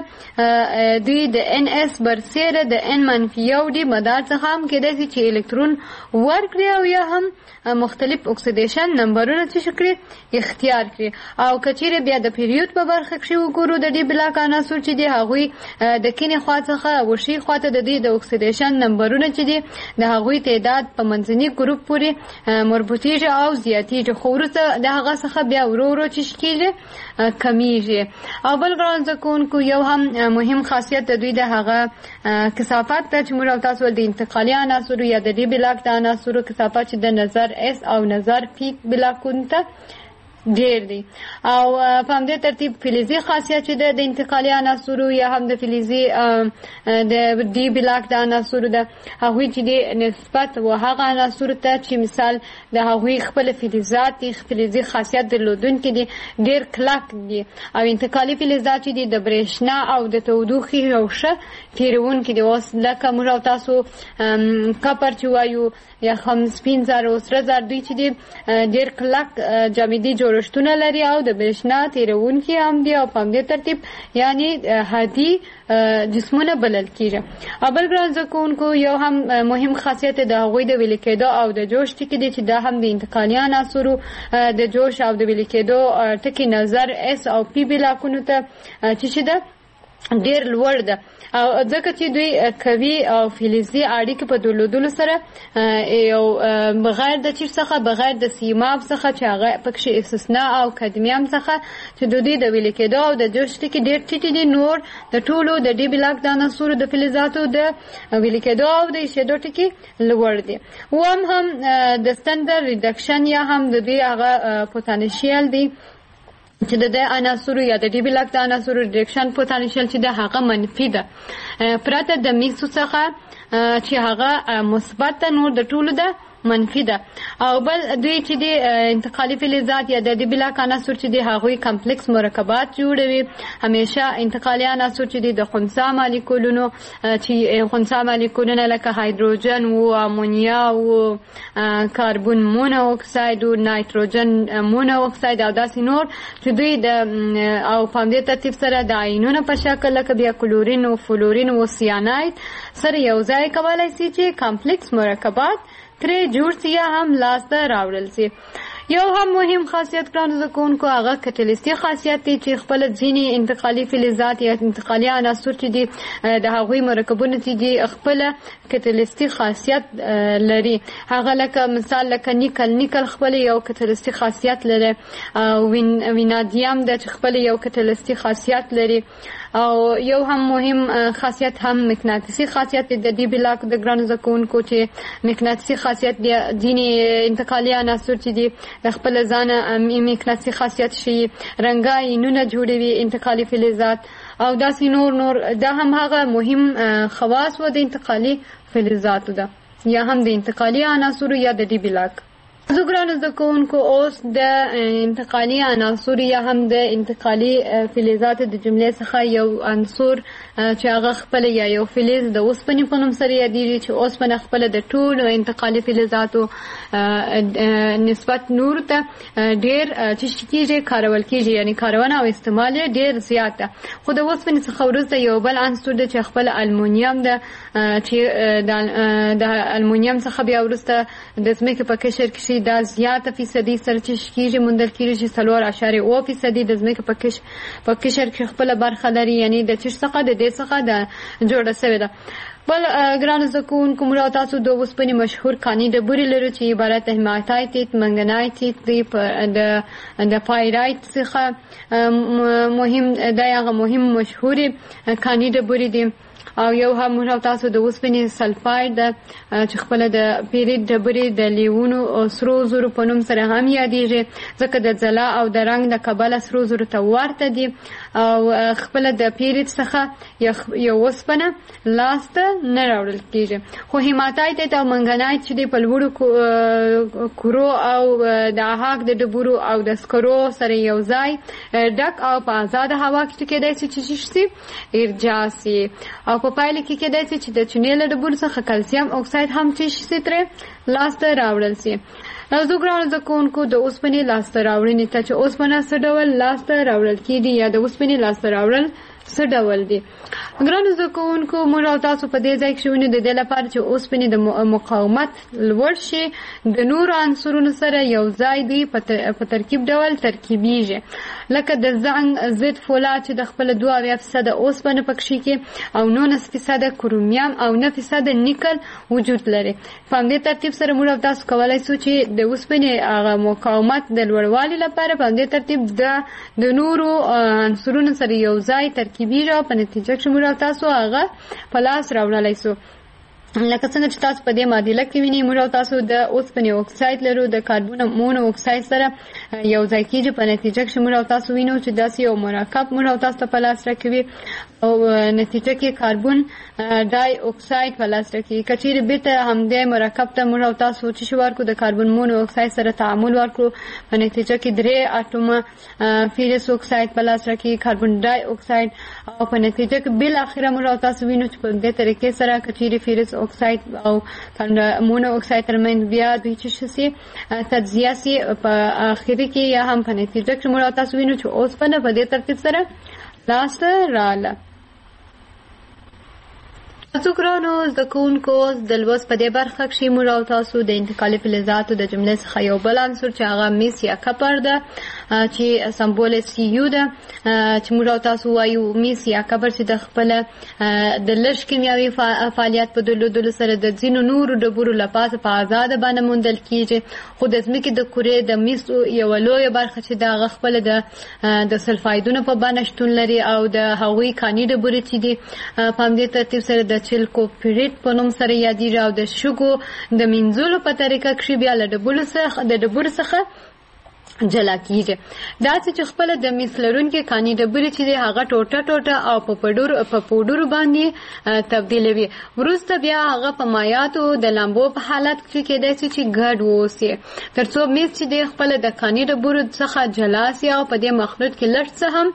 دوی د ان اس برسیره د ان منفي یو دی مدار څخه هم کېدای شي چې الکترون ورکړي او یا هم مختلف اکسیدیشن نمبرونه چې کړي اختیار کړي او که چیرې بیا د پیریود په برخه کښې وګورو د ډي بلاک عناصر چې دي هغوی د کیڼې خوا څخه وښي خواته د دوی د اکسیدیشن نمبرونه چې دي د هغوی تعداد په منځني ګروپ پورې مربوطېږي او زیاتېږي خو وروسته د هغه څخه بیا ورو ورو چې کېږي کمیږي. او بل ګران زده کوونکو یو هم مهم خاصیت د دوی د هغه کثافت ته چې موږ او تاسو د انتقالي عناصرو یا د ډي بلاک د عناصرو کثافت چې د نظر اس او نظر پی بلاکونو ته ډیر دی. او په همدې ترتیب فلزي خاصیت چې د انتقالي عناصرو یا هم د فلزي د ډي بلاک د عناصرو د هغوی چې د نسبت و هغه عناصرو ته چې مثال د هغوی خپل فلزات دي، فلزي خاصیت درلودونکي دي، ډیر کلک دي. او انتقالي فلزات چې دي د برېښنا او د تودوخې او ښه تېرونکي دي. اوس لکه موږ او تاسو کپر چې وایو یا هم سپین زر او سره زر، دوی چې دي ډیر کلک جامدي جوړښتونه لري او د برېښنا تېرونکي هم دي. او په همدې ترتیب یعنی هادي جسمونه بلل کېږي. او بل ګران زده کوونکو یو هم مهم خاصیت د هغوی د ویلې کېدو او د جوش ټکي دی چې دا هم د انتقالي عناصرو د جوش او د ویلې کېدو ټکي نظر اس او پی بلاکونو ته چې چې ده ډیر لوړ ده. او ځکه چې دوی قوي او فلزي اړیکې په درلودلو سره یو بغیر د چیز څخه بغیر د سیماب څخه چې هغه پکې استثناء او کدمیوم څخه چې دوی د ویلې کېدو او د جوش ټکي ډیر ټیټ دي، نور د ټولو د ډي بلاک د عناصرو د فلزاتو د ویلې کېدو او د ایشېدو ټکي لوړ دي. وام هم د ستندر ریډکشن یا هم د دوی هغه پوتانشیل دی چې د عناصرو یا د ډي بلاک د عناصرو ریډکشن پوتانشیل چې د هغه منفي ده پرته د میکسو څخه چې هغه مثبت ده، نور د ټولو ده منفي ده. او بل دوی چې د انتقالي فلزات یا د ډي بلاک عناصر چې د هغوی کمپلیکس مرکبات جوړوي. همیشه انتقالي عناصر چې د خنثا مالیکولونو چې خنثا مالیکولونه لکه هایدروجن و امونیا و کاربون مونو اکساید و نایتروجن مونو اکساید او داسې نور چې دوی د او په همدې ترتیب سره د آیونونو په شکل لکه بیا کلورین و فلورین و سیاناید سره یو ځای کولی شي چې کمپلیکس مرکبات ترې جوړ سي یا هم لاسته راوړل سي. یو هم مهم خاصیت ګرانو زده کوونکو هغه کټلیستي خاصیت دی چې خپل ځینې انتقالي فلزات یا انتقالي عناصر چې دي د هغوی مرکبونه چې دي خپل کټلیستي خاصیت لري. هغه لکه مثال لکه نیکل نیکل خپل یو کټلیستي خاصیت لري، وینادیم د خپل یو کټلیستي خاصیت لري. او یو هم مهم خاصیت هم مقناطیسي خاصیت د ډي بلاک د ګرانو زده کوونکو چې مقناطیسي خاصیت دی. ځینې انتقالي عناصر چې دي د خپل ځانه مقناطیسي خاصیت شي، رنګه اینونه جوړوي انتقالي فلزات او داسې نور نور. دا هم هغه مهم خواص و د انتقالي فلزاتو ده یا هم د انتقالي عناصرو یا د ډي بلاک. زه ګرانو زده کوونکو اوس د انتقالي عناصر یا هم د انتقالي فلزاتو د جملې څخه یو عنصر چې هغه خپل یا یو فلز د اوسپنې په نوم سره یادېږي چې اوسپنه خپل د ټولو انتقالي فلزاتو نسبت نور ته ډېر چې کېږي کارول کېږي، یعنی کارونه او استعمال یې ډېر زیات ده. خو د اوسپنې څخه وروسته یو بل عنصر دی چې خپل المونیم ده چې د المونیم څخه بیا وروسته د ځمکې په قشر کې دا زیاته فیصدي سرچش کېږي موندل کېږي چې څلور اعشاریه اوه فیصدي د ځمکې په قشر په قشر کې خپله برخه لري، یعنی د چش څخه د دې څخه د جوړه سوې ده. بل ګرانو زده کوونکو موږ او تاسو د اوسپنې مشهور کاني ډبرې لرو چې عبارت هیماتایټ منګنایټ دی د پایرایټ څخه مهم دا هغه مهم مشهورې کاني ډبرې دي. او یو هم موږ او تاسو د اوسپنې سلفاید ده چې خپله د پیریډ ډبرې د لیوونو او سرو زرو په نوم سره هم یادېږي ځکه د ځلا او د رنګ د کبله سرو زرو ته ورته دي. او خپله د پیریډ څخه یو اوسپنه لاسته نه راوړل کېږي. خو هیماتایټ او منګنایټ چې دی په لوړو کرو او د اهاک د ډبرو او د سکرو سره یو ځای ډک او په آزاده هوا کې کېدای شي چې شي ارجاع سي. او په پایله کې کېدای شي چې د چونې له ډبرو څخه کلسیم اکساید هم چې شي ترې لاسته راوړل سي. نو زه ګرانو زده کوونکو د اوسپنې لاسته راوړنې ته چې اوسپنه څه ډول لاسته راوړل کېږي یا د اوسپنې لاسته راوړل څه ډول دي. ګرانو زده کوونکو موږ او تاسو په دې ځای کې شونې د دې لپاره چې اوسپنې د مقاومت لوړ شي د نورو عنصرونو سره یو ځای دی په ترکیب ډول ترکیبیږي، لکه د زنګ ضد فولاد چې د خپل دوه اویا فیصده اوسپنه پکې کې او نولس فیصده کرومیم او نه فیصده نیکل وجود لري. په همدې ترتیب سره موږ او تاسو کولی شو چې د اوسپنې هغه مقاومت د لوړوالي لپاره په همدې ترتیب د نورو عنصرونو سره یو ځای ترکیبیږي او په نتیجه کې موږ او تاسو هغه په لاس راوړلی شو. لکه څنګه چې تاسو په دې معادله کې وینئ موږ او تاسو د اوسپنې اکساید لرو د کاربن مونو اکساید سره یو ځای کېږي په نتیجه کې موږ او تاسو وینو چې داسې یو مرکب موږ او تاسو ته په لاس راکوي او نتیجه کې کاربن ډای اکساید په لاس راکوي. که چیرې بیرته همدې مرکب ته موږ او تاسو چې شو ورکړو د کاربن مونو اکساید سره تعامل ورکړو په نتیجه کې درې اټومه فیرس اکساید په لاس راکوي کاربن ډای اکساید او په نتیجه کې بل اخره موږ او تاسو وینو چې په دې طریقې سره که چیرې فیرس اکساید او مونو اکساید ترمنځ بیا دوی چې شي تجزیه سي په اخر کې یا هم په نتیجه کې موږ تاسو وینو چې اوسپنه په دې ترتیب سره لاسته رااله. تاسو ګرانو زده کوونکو د لوست په دې برخه کې موږ او تاسو د انتقالي فلزاتو د جملې څخه یو بل عنصر چې هغه میس یا کپر ده چې سمبول سی یو ده چې موږ او تاسو وایو میس یا کپر چې د خپل د لږ کیمیاوي فعالیت په درلودلو سره د ځینو نورو ډبرو لپاره په آزاد باندې موندل کیږي خو د ځمکې د کورې د میس یو لویه برخه چې د خپل د د سلفایدونو په باندې شتون لري او د هغوی کاني ډبرې چې دي په همدې ترتیب سره د چلکوپریټ په نوم سره یادېږي او د شګو د مینځلو په طریقه کې بیا له ډبرو څخه د ډبرو څخه جلا کیږي. دا چې خپل د میس لرونکي کاني ډبرې چې دی هغه ټوټه ټوټه او په پودر په پودر باندې تبدیلوي وروسته بیا هغه په مایعاتو د لامبو په حالت کې کېدای شي چې ګډ ووسي ترڅو میس چې دی خپل د کاني ډبرو څخه جلا سي او په دې مخلوط کې لږ څه هم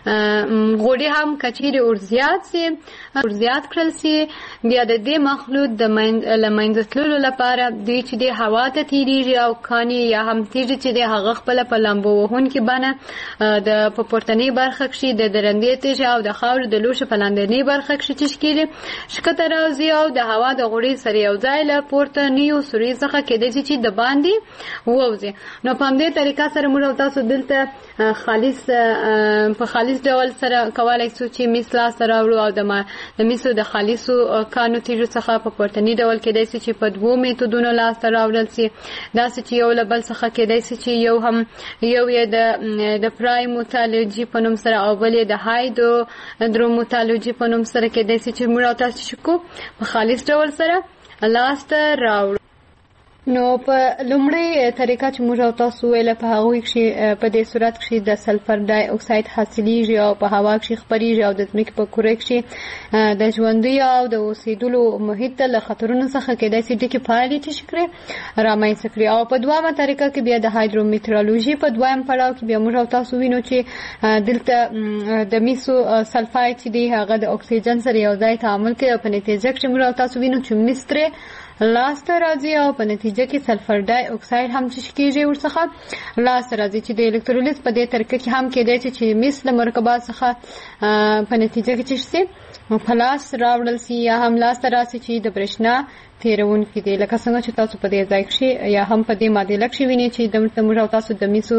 غوړي هم کچېرې اور زیات سي اور زیات کړل سي بیا د دې مخلوط د لمنځه تللو لپاره دوی چې دی هوا ته تیریږي او کاني یا هم تیږي چې دی هغه خپل په لامبو وهونکي باندې د په پورتنۍ برخه کې د درندې تیږه او د خاورو د لوښو په لاندنۍ برخه کې چې شکیږي شکته راځي او د هوا د غوړي سره یو ځای له پورتنیو سوري څخه کېدای شي چې د باندې ووځي. نو په همدې طریقه سره موږ تاسو دلته خالص په خالص ډول سره کولای شو چې میس لاس راوړو او د د میسو د خالصو کانو تیږو څخه په پورتني ډول کېدای شي چې په دوو میتودونو لاس راوړل شي داسې چې یو له بل څخه کېدای شي چې یو هم یو یې د د پرایموتالوجي په نوم سره او بل یې د هایدرو دروموتالوجي په نوم سره کېدای شي چې موږ تاسو شکو په خالص ډول سره لاس راوړو. نو په لومړی طریقه چې موږ تاسو ویل په هغه کې په دې صورت کې د سلفر ډای اکساید حاصلېږي او په هوا کې خپرېږي او د ځمکې په کوره کې د ژوندۍ او د اوسېدلو محیط له خطرونو څخه کېدای شي ډېرې فعالیت شکرې رامنځته کړي. او په دویمه طریقه کې بیا د هایدرومیټرولوژي په دویم پړاو کې بیا موږ تاسو وینو چې دلته د میسو سلفاید چې دی هغه د اکسیجن سره یو ځای تعامل کوي او په نتیجه کې موږ تاسو وینو چې مستره لاسته راځي او په نتیجه کې سلفر ډای اکساید هم چې کېږي ورڅخه لاسته راځي چې د الکترولیز په دې طریقه کې هم کېدای شي چې میس له مرکبات څخه په نتیجه کې چې شي په لاس راوړل شي یا هم لاسته راسي چې د برېښنا تیرونکي دي لکه څنګه چې تاسو په دې ځای کې یا هم په دې معادله کې وینئ چې د موږ تاسو د میسو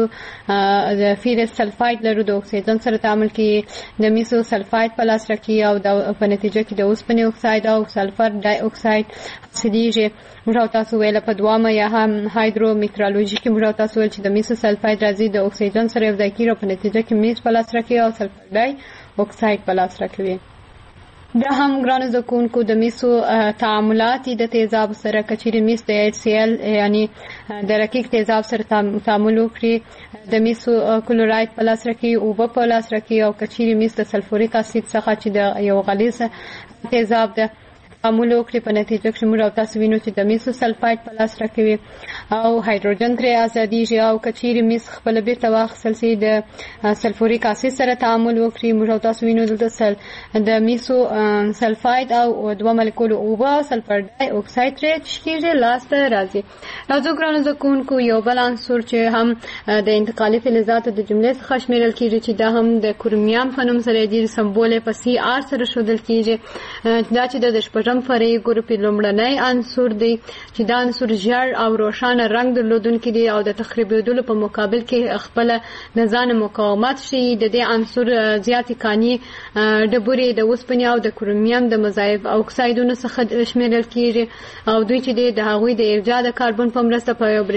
د فیرس سلفاید لرو د اکسیجن سره تعامل کوي د میسو سلفاید په لاس راکوي او په نتیجه کې د اوسپنې اکساید او سلفر ډای اکساید حاصلېږي. موږ تاسو ویل په دوامه یا هم هایدرومیټرولوژي کې موږ تاسو ویل چې د میسو سلفاید راځي د اکسیجن سره یو ځای کېږي او په نتیجه کې میس په لاس راکوي او سلفر ډای اکساید په لاس راکوي. دا هم ګرانو زده کوونکو د میسو تعاملات د تیزاب سره کچېرې میس د ایچ سی ایل یعنی د رقیق تیزاب سره تعامل وکړي د میسو کلوراید په لاس راکوي اوبه په لاس راکوي او کچېرې میس د سلفوریک اسید څخه چې د یو غلیظ تیزاب ده تعامل وکړي په نتیجه کې موږ تاسو وینو چې د میسو سلفاید په لاس راکوي او هایدروجن ترې ازادېږي او کچېرې میس خپله بېرته واخیستل شي د سلفوریک اسید سره تعامل وکړي موږ تاسو وینو دلته د میسو سلفاید او دوه مالیکولو اوبه او سلفر ډای اکساید ترې کېږي لاسته راځي. نو زه ګرانو زده کوونکو یو بل عنصر چې هم د انتقالي فلزاتو د جملې څخه شمېرل کېږي چې دا هم د کرومیوم په نوم سره یادېږي سمبول یې په سی آر سره ښودل کېږي دا چې د شپږم فرعي ګروپ لومړنی عنصر دی چې دا عنصر ژېړ او روښانه رنګ درلودونکی دی او د تخریبېدلو په مقابل کې خپله د ځان مقاومت ښیي. د دې عنصر زیاتې کاني ډبرې د اوسپنې او د کرومیوم د مضاعف اکسایدونو څخه شمېرل کېږي او دوی چې دی د هغوی د ارجاع د کاربن په مرسته په یو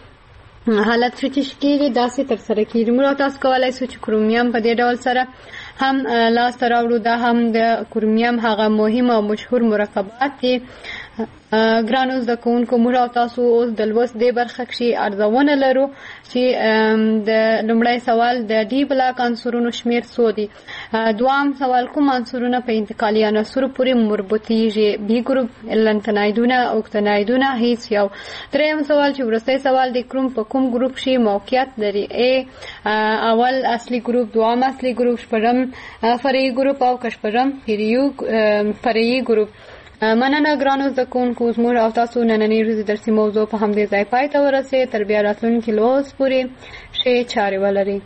برېښنایي حالت کې چې کېږي داسې ترسره کېږي. موږ تاسو کولی شو چې کرومیوم په دې ډول سره هم لاس راوړو. دا هم د کرومیم هغه مهم او مشهور مرکبات دي. ګرانو زده کوونکو، موږ او تاسو اوس د لوست دې برخه کې ارزونه لرو چې د لومړی سوال د ډي بلاک عنصرونو شمیر څو دي. دوام سوال کوم عنصرونه په انتقالي عناصرو پورې مربوطیږي؟ بي ګروپ، لنتنایدونه، اوکتنایدونه، هیڅ یو. دریم سوال چې وروستی سوال د کروم په کوم ګروپ کې موقعیت لري؟ ا اول اصلي ګروپ، دوام اصلي ګروپ، شپږم فرعي ګروپ او کشپږم فرعي ګروپ. مننه ګرانو زده کوونکو، زموږ او تاسو نننۍ ورځې درسي موضوع په همدې ځای پای ته ورسېد. تر بیا راتلونکي لوست پورې ښې چارې ولرئ.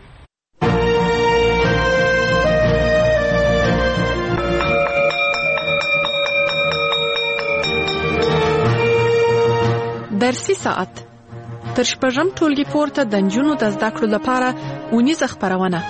درسي ساعت تر شپږم ټولګي پورته د نجونو د زده کړو لپاره اونیزه خپرونه.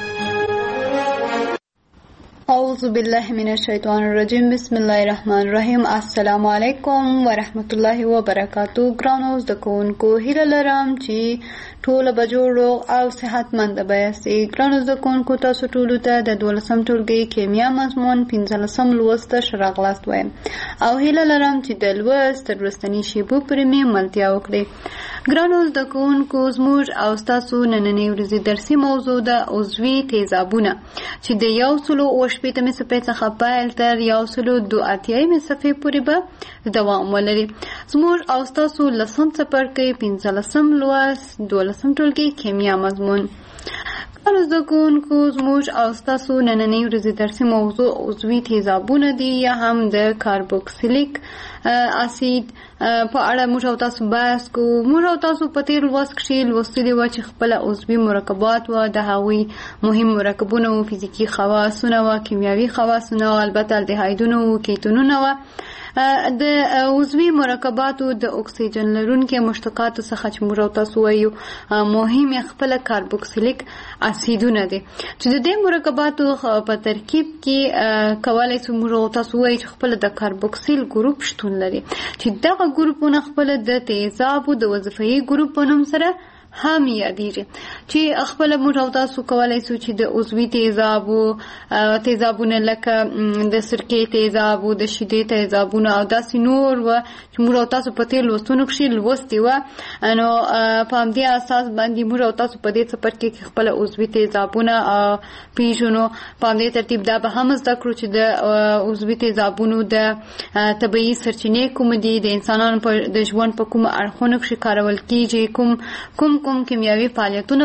اعوذ بالله من الشیطان الرجیم. بسم الله الرحمن الرحیم. السلام علیکم ورحمت الله وبرکاتو. ګرانو زده کوونکو، هیله لرم چې ټول به جوړ او صحتمند یاستئ. ګرانو زده کوونکو، تاسو ټول ته د دولسم ټولګي کیمیا مضمون پنځلسم لوست ته ښه راغلاست وایم او هیله لرم چې د لوست تر وروستنۍ شیبو پورې مې ملتیا وکړئ. ګرانو زده کوونکو، زموږ او ستاسو نننۍ ورځې درسي موضوع ده عضوي تیزابونه چې د یو سلو اوه شپېتمې صفحې څخه پیل تر یو سلو دوه اتیایمې صفحې پورې به دوام ولري. زموږ او ستاسو لسم څپرکی پنځلسم لوست دولسم ټولګي کیمیا مضمون. ګرانو زده کوونکو، زموږ او ستاسو نننۍ ورځې درسي موضوع عضوي تیزابونه دي یا هم د کاربوکسیلیک اسید په اړه موږ او تاسو بحث کوو. موږ او تاسو په تیر لوست کې لوستلي وو چې خپل عضوي مرکبات و د هغوی مهم مرکبونه و، فزیکي خواصونه و، کیمیاوي خواصونه و، البته الدهایدونه و، کیتونونه و. د عضوي مرکباتو د اکسیجن لرونکي مشتقاتو څخه چې موږ او تاسو وایو مهم یې خپل کاربوکسیلیک اسیدونه دي چې د دې مرکباتو په ترکیب کې کولای شو موږ او تاسو وایو چې خپل د کاربوکسیل ګروپ شتون لري چې دغه ګروپونه خپل د تیزابو د وظیفي ګروپ په نوم سره هم یادېږي چې خپل موږ او تاسو کولای شو چې د عضوي تیزابو تیزابونه لکه د سرکې تیزابو، د شیدې تیزابونه او داسې نور و چې موږ او تاسو په تیر لوستونو کې لوستي وه، نو په همدې اساس باندې موږ او تاسو په دې څپرکي کې خپل عضوي تیزابونه پیژنو. په همدې ترتیب دا به هم زده کړو چې د عضوي تیزابونو د طبیعي سرچینې کوم دي، د انسانانو د ژوند په کوم اړخونو کې کارول کیږي، کوم کوم کوم کیمیاوي فعالیتونه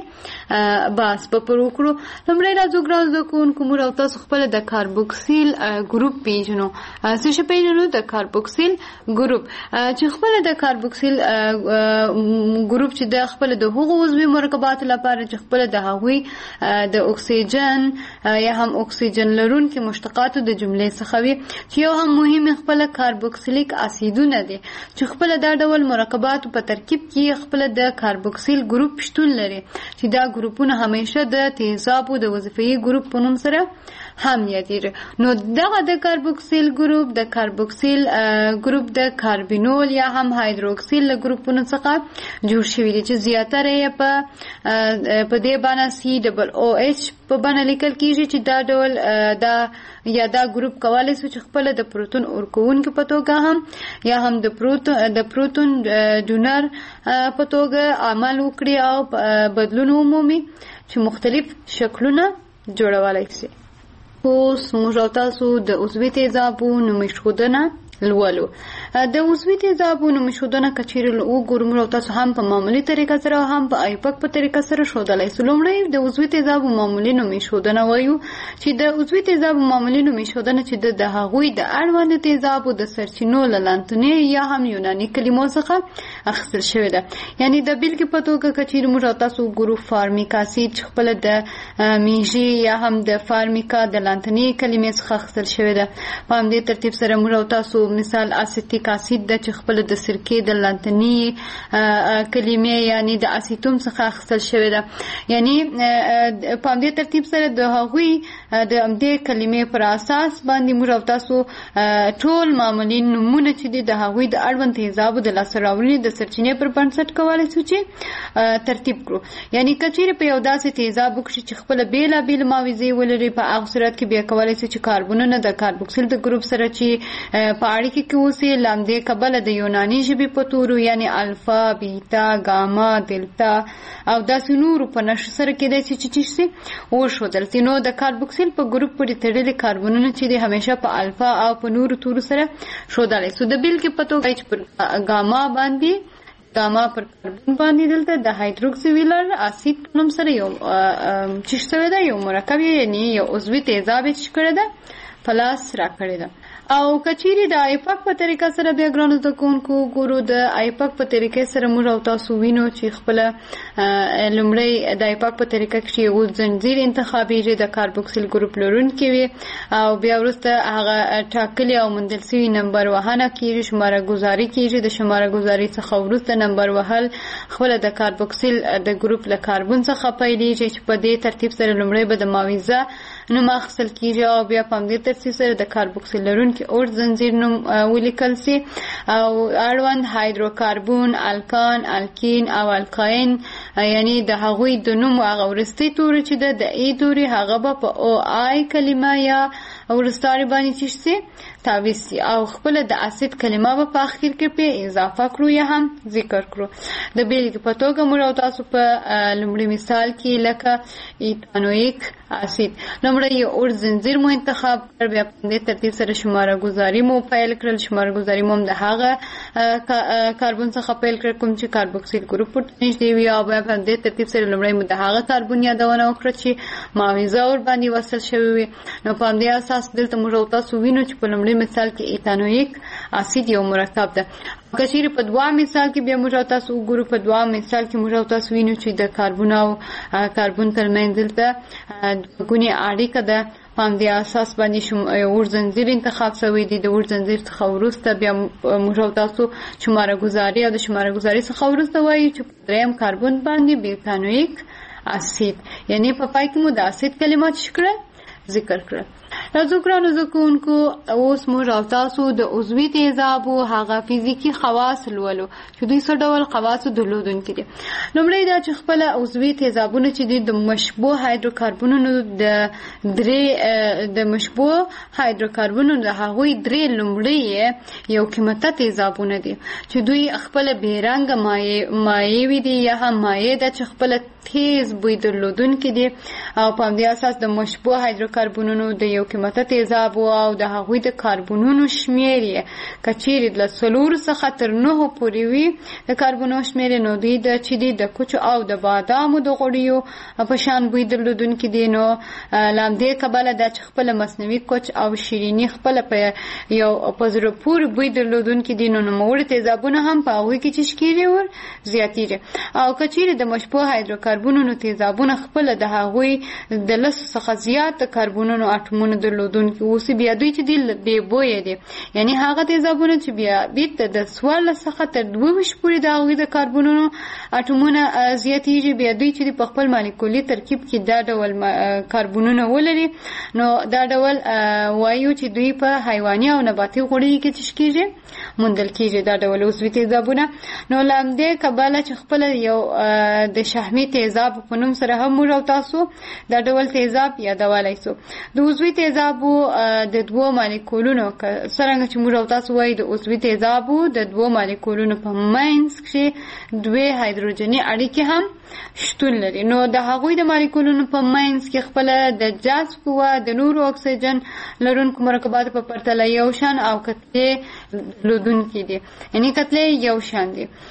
باندې بحث به پر وکړو. لومړی راځو ګرانو زده کوونکو، موږ او تاسو خپل د کاربوکسیل ګروپ پیژنو. څه شی پیژنو؟ د کاربوکسیل ګروپ چې خپل د کاربوکسیل ګروپ چې د خپل د هغو عضوي مرکباتو لپاره چې خپل د هغوی د اکسیجن یا هم اکسیجن لرونکي مشتقاتو د جملې څخه وي چې یو هم مهم خپل کاربوکسیلیک اسیدونه دي چې خپل دا ډول مرکباتو په ترکیب کې خپل د کاربوکسیل ګروپ شتون لري چې دا ګروپونه همیشه د تیزابو د وظیفي ګروپ په نوم سره هم یادېږي. نو دغه د کاربوکسیل ګروپ د کاربوکسیل ګروپ د کاربینول یا هم هایدروکسیل له ګروپونو څخه جوړ شوي دي چې زیاتره یې په په دې بڼه سی ډبل او ایچ په بڼه لیکل کیږي چې دا ډول دا یا دا ګروپ کولای شي چې خپل د پروتون ورکوونکو په توګه هم یا هم د پروتون د پروتون ډونر په توګه عمل وکړي او بدلون عمومي چې مختلف شکلونه جوړولای شي. اوس موږ او تاسو د عضوي تیزابو نومېښودنه لولو. د عضوي تیزابو نومېښودنه که چیرې وګورو موږ او تاسو هم په معمولي طریقه سره او هم په ایپک په طریقه سره ښودلی سو. لومړی د عضوي تیزابو معمولي نومېښودنه وایو چې د عضوي تیزابو معمولي نومېښودنه چې د هغوی د اړوند تیزابو د سرچینو له لانتنې یا هم یوناني کلمو څخه اخیستل شوې ده. یعنې د بېلګې په توګه که چیرې موږ او تاسو وګورو فارمیک اسید چې خپله د میږي یا هم د فارمیکا د لانتنې کلمې څخه اخیستل شوې ده. په همدې ترتیب سره موږ او تاسو مثال اسیتیک اسید د چې خپل د سرکې د لانتنی کلمې یعنی د اسیتوم څخه اخیستل شوی ده. یعنی په همدې ترتیب سره د هغوی د همدې کلمې پر اساس باندې موږ او تاسو ټول معمولی نمونه چې دي د هغوی د اړوند تیزابو د لاسته راوړنې د سرچینې پر بنسټ کولی شو چې ترتیب کړو. یعنی که چیرې په یو داسې تیزاب وکړي چې خپله بېلابېلې معاوضې ولري، په هغه صورت کې بیا کولی شو چې کاربونونه د کاربوکسیل د ګروپ سره چې په اړیکې کې اوسي له همدې کبله د یوناني ژبې په تورو یعنی الفا، بیتا، ګاما، دلتا او داسې نورو په نښو سره کېدای شي چې څه شي وښودل شي. نو د کاربوکسیل په ګروپ پورې تړلي کاربونونه چې دي همیشه په الفا او په نورو تورو سره ښودلی شو. د بېلګې په توګه چې پر ګاما باندې ګاما پر کاربون باندې دلته د هایدروکسیویلر اسید په نوم سره یو چې شوی ده، یو مرکب یعنی یو عضوي تیزاب یې چې کړی ده په لاس راکړی ده. او کچيري د آیپاک په طریقه سره بیا ګرانو زده کوونکو ګورو د آیپاک په طریقه سره موږ او تاسو وینو چې خپل لومړی د آیپاک په طریقه کې یو زنجیر انتخابیږي د کاربوکسیل ګروپ لرونکي وي او بیا وروسته هغه ټاکلي او موندل شوي نمبر وهنه کیږي، شماره گذاري کیږي. د شماره گذاري څخه وروسته نمبر وهل خپل د کاربوکسیل د ګروپ له کاربون څخه پیلېږي چې په دې ترتیب سره لومړی به د ماویزه نوم اخیستل کیږي او بیا په همدې ترتیب سره د کاربوکسیل لرونکي اور زنجیر نوم ولیکل سي او اړوند هایدروکاربون، الکان، الکین او الکاین یعنی د هغوی د نوم هغه وروستي توري چې د د ای توري هغه به په او آی کلمه یا ورستاري باندې چې سي تعویض سي او خپل د اسید کلمه به په اخر کې په اضافه کړو یا هم ذکر کړو. د بیلګې په توګه موږ او تاسو په لومړي مثال کې لکه ایتانویک اسید لومړی یو اور زنجیر مو انتخاب کړ، بیا په دې ترتیب سره شماره گذاري مو پیل کړل. شماره گذاري مو د هغه کاربون څخه پیل کړ کوم چې کاربوکسیل ګروپ ورته نږدې وي او بیا په دې ترتیب سره لومړی مو د هغه کاربون یادونه وکړه چې ماویزه ور باندې وصل شوی وي. نو په دې اساس دلته موږ او تاسو وینو چې په لومړي مثال کې ایتانویک اسید یو مرکب ده. کچيري په دوه مثال کې بیا موږ تاسو وګورو، په دوه مثال کې موږ تاسو وینو چې د کاربون او کاربون ترمنځ دلته دوه اړیکه ده. په همدې اساس باندې اور زنجیر انتخاب شوی دی. د اور زنجیر څخه وروسته بیا موږ تاسو شماره گذاري او د شماره گذاري څخه وروسته وایي چې په دریم کاربون باندې بیوتانویک اسید یعنی په پای کې مو د اسید کلمات شکره ذکر کړل. راځو ګرانو زده کوونکو اوس موږ او تاسو د عضوي تیزابو هغه فزیکي خواص لولو چې دوی څه ډول خواص درلودونکي دي. لومړی دا چې خپل عضوي تیزابونه چې دي د مشبوه هایدروکاربونونو د درې د مشبوه هایدروکاربونونو د هغوی درې لومړی یو قیمته تیزابونه دي چې دوی خپل بیرنګ مایع مایع دي یا هم مایع ده چې خپل تیز بوی درلودونکي دي او په همدې اساس د مشبوه هایدروکاربونونو د یو قیمته تیزاب او د هغوی د کاربونونو شمیر یې کچيري د څلور څخه تر نهو پورې وي د کاربونو شمیر نو دوی د چې دي د کوچو او د بادامو د غوړیو په شان بوی درلودونکي دي. نو لامدې کبله د خپل مصنوعي کوچ او شیرینی خپل په یو په زړه پورې بوی درلودونکي دي. نو نوموړي تیزابونه هم په هغوی کې چې شکیږي ور زیاتیږي او کچيري د مشبوه هایدروکاربونونو تیزابونه خپل د هغوی د لس څخه زیات کاربونونو اټومونه درلودونکي اوس بیا دوی چې دی بې بویه دي یعنی هغه تیزابونه چې بیا بیت د څوارلس څخه تر دوه ویشت پورې د هغوی د کاربونونو اټومونه زیاتیږي. بیا دوی چې په خپل مالیکولي ترکیب کې دا ډول کاربونونه ولري نو دا ډول وایو چې دوی په حیواني او نباتي غوړیو کې چې کېږي موندل کېږي دا ډول عضوي تیزابونه. نو لامدې کبله چې خپل یو د شحمي تیزاب په نوم سره هم موږ او تاسو دا ډول تیزاب یادولی سو. د عضوي تیزابو د دوو مالیکولونو څرنګه چې موږ او تاسو وایي د عضوي تیزابو د دوو مالیکولونو په منځ کې دوې هایدروجني اړیکې هم شتون لري. نو د هغوی د مالیکولونو په منځ کې خپل د جذب قوه د نورو اکسیجن لرونکو مرکباتو په پرتله یو شان او کتلې درلودونکي دي یعنی کتلې یو شان دي.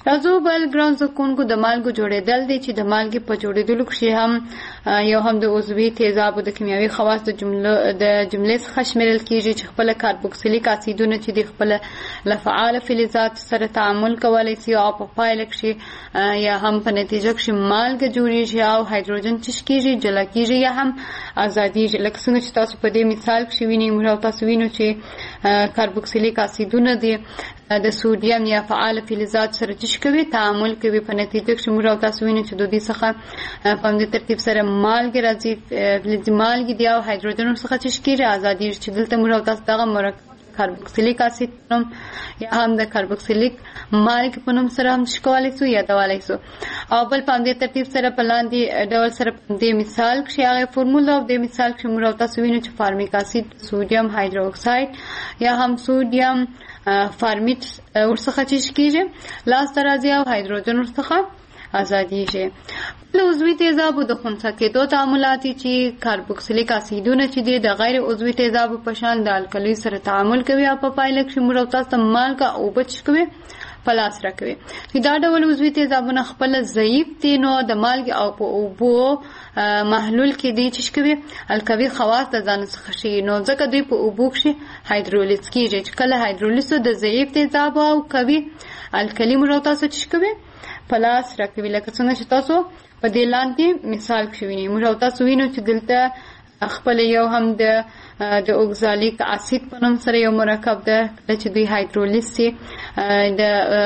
راځو بل ګران زکونکو د مالګو جوړېدل دي چې د مالګې په جوړېدلو کې هم یو هم د عضوي تیزابو د کیمیاوي خواص د جمله د جملې څخه شمیرل کیږي چې خپل کاربوکسیلیک اسیدونه چې د خپل لفعال فلزات سره تعامل کولای شي او په پایله کې یا هم په نتیجه کې مالګه جوړیږي او هایدروجن چشکیږي جلا کیږي یا هم ازادي لکه څنګه چې تاسو په دې مثال کې وینئ موږ تاسو وینو چې کاربوکسیلیک اسیدونه دي د سودیم یا فعال فلزات سره چشکوي تعامل کوي په نتیجه کې موږ تاسو وینو چې د دې څخه په دې ترتیب سره مالګه راځي فلز مالګه دی او هایدروجن څخه چشکیږي ازادي چې دلته موږ تاسو دغه مرکب کاربوکسیلیک اسید نوم یا هم د کاربوکسیلیک مالګې په نوم سره هم شکولای شو یا دولای شو او بل په دې ترتیب سره په لاندې ډول سره د مثال کې هغه فرموله او د مثال کې موږ تاسو وینو چې فارمیک اسید سودیم هایدروکساید یا هم سودیم فارمیټ ورڅخه چشکیږي لاس راځي او هایدروجن ورڅخه ازادي شي. له عضوي تیزابو د خنثی کېدو تعاملات چې کاربوکسیلیک اسیدونه چې د غیر عضوي تیزابو په شان د الکلی سره تعامل کوي او په پایله کې موږ تاسو مالګه او بچ کوي پلاس راکوي. دا ډول عضوي تیزابونه خپل ضعیف دي نو د مالګه او په اوبو محلول کې دي چې کوي الکوي خواص د ځان څخه شي نو ځکه دوی په اوبو کې هایدرولیز کیږي چې کله هایدرولیز د ضعیف تیزاب او کوي الکلی موږ تاسو چې کوي پلاس راکوي. لکه څنګه چې تاسو په دې لاندې مثال کې وینئ موږ تاسو وینو چې دلته خپل یو هم د د اوکزالیک اسید په نوم سره یو مرکب ده چې دوی هایدرولیز سي د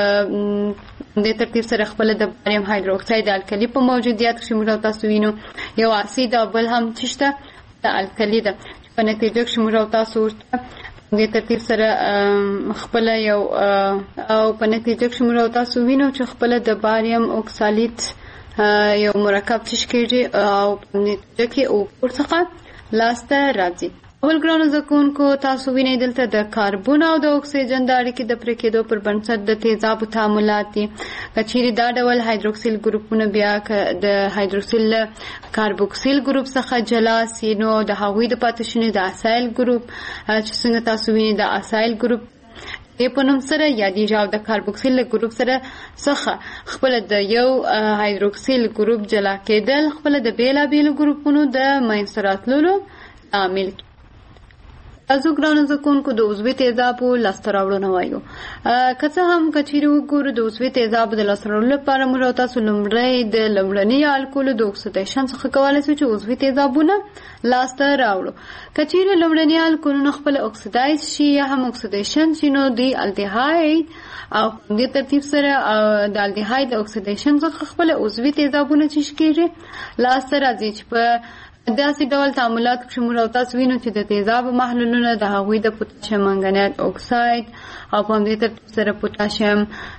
د ترتیب سره خپل د باریم هایدروکساید الکلی په موجودیت کې موږ تاسو وینو یو اسید او بل هم چشته د الکلی ده په نتیجه کې موږ تاسو د ترتیب سره خپل یو او په نتیجه کې موږ تاسو وینو چې خپل د باریم اوکسالیت یو مرکب تشکیږي او په نتیجه کې او ورڅخه لاسته راځي. اول ګرانو زکونکو تاسو وینئ دلته د کاربن او د اکسیجن د اړیکې د پرې کېدو پر بنسټ د تیزابو تعاملات دي. که چیرې دا ډول هایدروکسیل ګروپونه بیا د هایدروکسیل کاربوکسیل ګروپ څخه جلا سي نو د هغوی د پاتې شونې د اسایل ګروپ چې څنګه تاسو وینئ د اسایل ګروپ په نوم سره یادېږي او د کاربوکسیل ګروپ سره څخه خپل د یو هایدروکسیل ګروپ جلا کېدل خپل د بیلابیلو ګروپونو د منځته راتللو عامل کېږي. تاسو ګرانو زکونکو د عضوي تیزابو لاسته راوړنه وایو. که څه هم که چیرې وګورو د عضوي تیزابو د لاسته راوړلو لپاره موږ تاسو لومړی د لومړني الکولو د اکسیدیشن څخه کولی شو چې عضوي تیزابونه لاسته راوړو. که چیرې لومړني الکولونه خپل اکسیدایز شي یا هم اکسیدیشن شي نو د الډیهاید او د ترتیب سره د الډیهاید د اکسیدیشن څخه خپل عضوي تیزابونه چشکیږي لاسته راځي چې په داسې ډول تعاملات کې موږ تاسو وینو چې د تیزابو محلولونه د هغوی د پوتاشیم منګنیټ اکساید او په همدې ترتیب سره پوتاشیم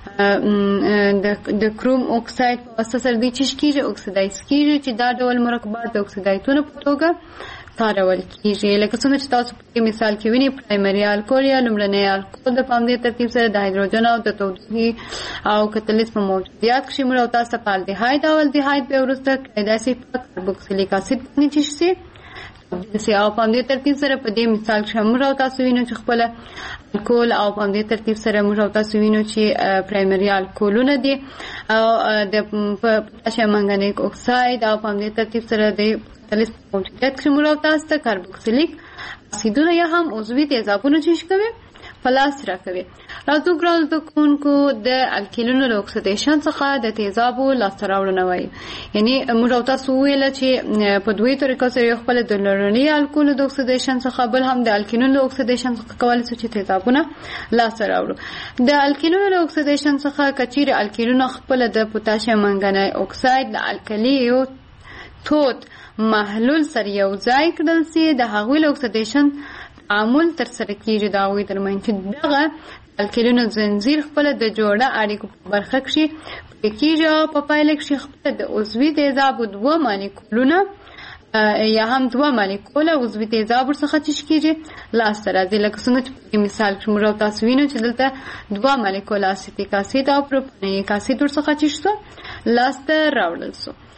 د کروم اکساید په واسطه سره دوی چشکیږي اکسیدایز کیږي چې دا ډول مرکبات د اکسیدایتونو په توګه کارول کیږي. لکه څنګه چې تاسو په مثال کې وینئ پرایمري الکول یا لومړنی الکول د په همدې ترتیب سره د هایدروجن او د تودوخې او کتلیز په موجودیت کې موږ تاسو په الډیهاید او الډیهاید به وروسته کېدای شي په کاربوکسیلیک اسید باندې چشي سي او په همدې ترتیب سره په دې مثال کې موږ تاسو وینو چې خپل الکول او په همدې ترتیب سره موږ تاسو وینو چې پرایمري الکولونه دي او د پوتاشیم منګنیټ اکساید او په همدې ترتیب سره د کتلیز په موجودیت کې موږ تاسو ته کاربوکسیلیک اسیدونه یا هم عضوي تیزابونه چشکوي پلاس راکوي. راځو ګرانو زکونکو د الکیلونو د اکسیدیشن څخه د تیزابو لاسته راوړنه وایي. یعنی موږ تاسو ویل چې په دوی طریقو سره خپل د لومړني الکولو د اکسیدیشن څخه بل هم د الکینونو د اکسیدیشن څخه کولای شو چې تیزابونه لاسته راوړو. د الکینونو د اکسیدیشن څخه کچیر الکینونو خپل د پوتاشیم منګنی اکساید د الکلیو تود محلول سره یو ځای کړل سي د هغوی له اکسیدیشن تعامل تر سره کیږي د هغوی ترمنځ چې دغه الکیلونو زنجیر خپل د جوړه اړیکو په برخه کې کیږي او په پایله کې خپل د عضوي تیزابو دوه مالیکولونه یا هم دوه مالیکوله عضوي تیزاب څخه چشکیږي لاسته راځي. لکه څنګه چې مثال کې موږ تاسو وینو چې دلته دوه مالیکوله اسیتیک اسید او پروپانیک اسید ورڅخه چشته لاسته راوړل شو.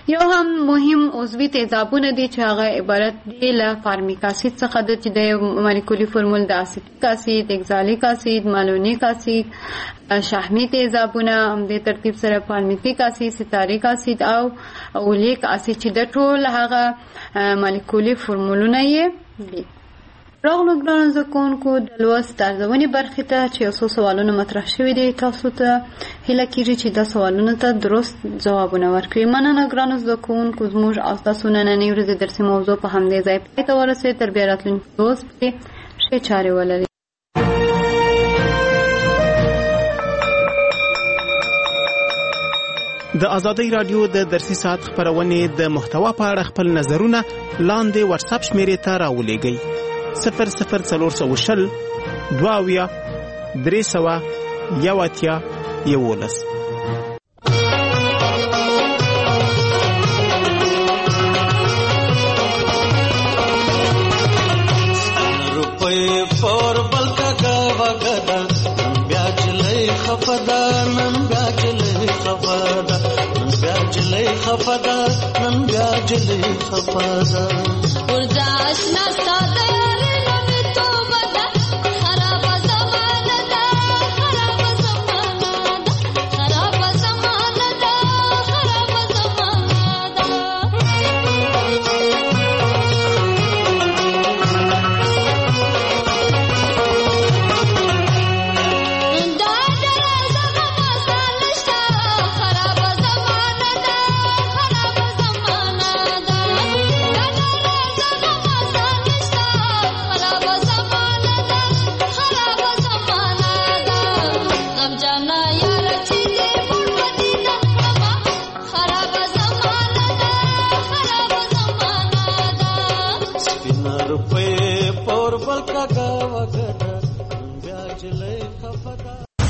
یو هم مهم عضوي تیزابونه دي چې هغه عبارت دي له فارمیک اسید څخه د چې د مالیکولي فورمول د اسیټیک اسید، اگزالیک اسید، مالونیک اسید، شحمی تیزابونه هم د ترتیب سره فارمیتیک اسید، ستاریک اسید او اولیک اسید چې د ټول هغه مالیکولي فورمولونه یې دي. راغلو ګرانو زده کوونکو د لوست ارزونې برخې ته چې یو څو سوالونه مطرح شوي دي، تاسو ته هیله کېږي چې دا سوالونو ته درست ځوابونه ورکړئ. مننه ګرانو زده کوونکو، زموږ او ستاسو نننۍ ورځې درسي موضوع په همدې ځای پای ته ورسوي. تر بیا راتلونکي روز پرې ښې چارې ولرئ. د ازادۍ رادیو د درسي ساعت خپرونې د محتوا په اړه خپل نظرونه لاندې واتس اپ شمیرې ته راولېږئ: صفر صفر څلور سوه شل دوه اویا درې سوه یو اتیا یولس. روپۍ پور بل کګه وګدا بیا چلې خفدا نن بیا چلې خفدا نن بیا چلې خفدا نن بیا چلې خفدا ورځ آشنا ساده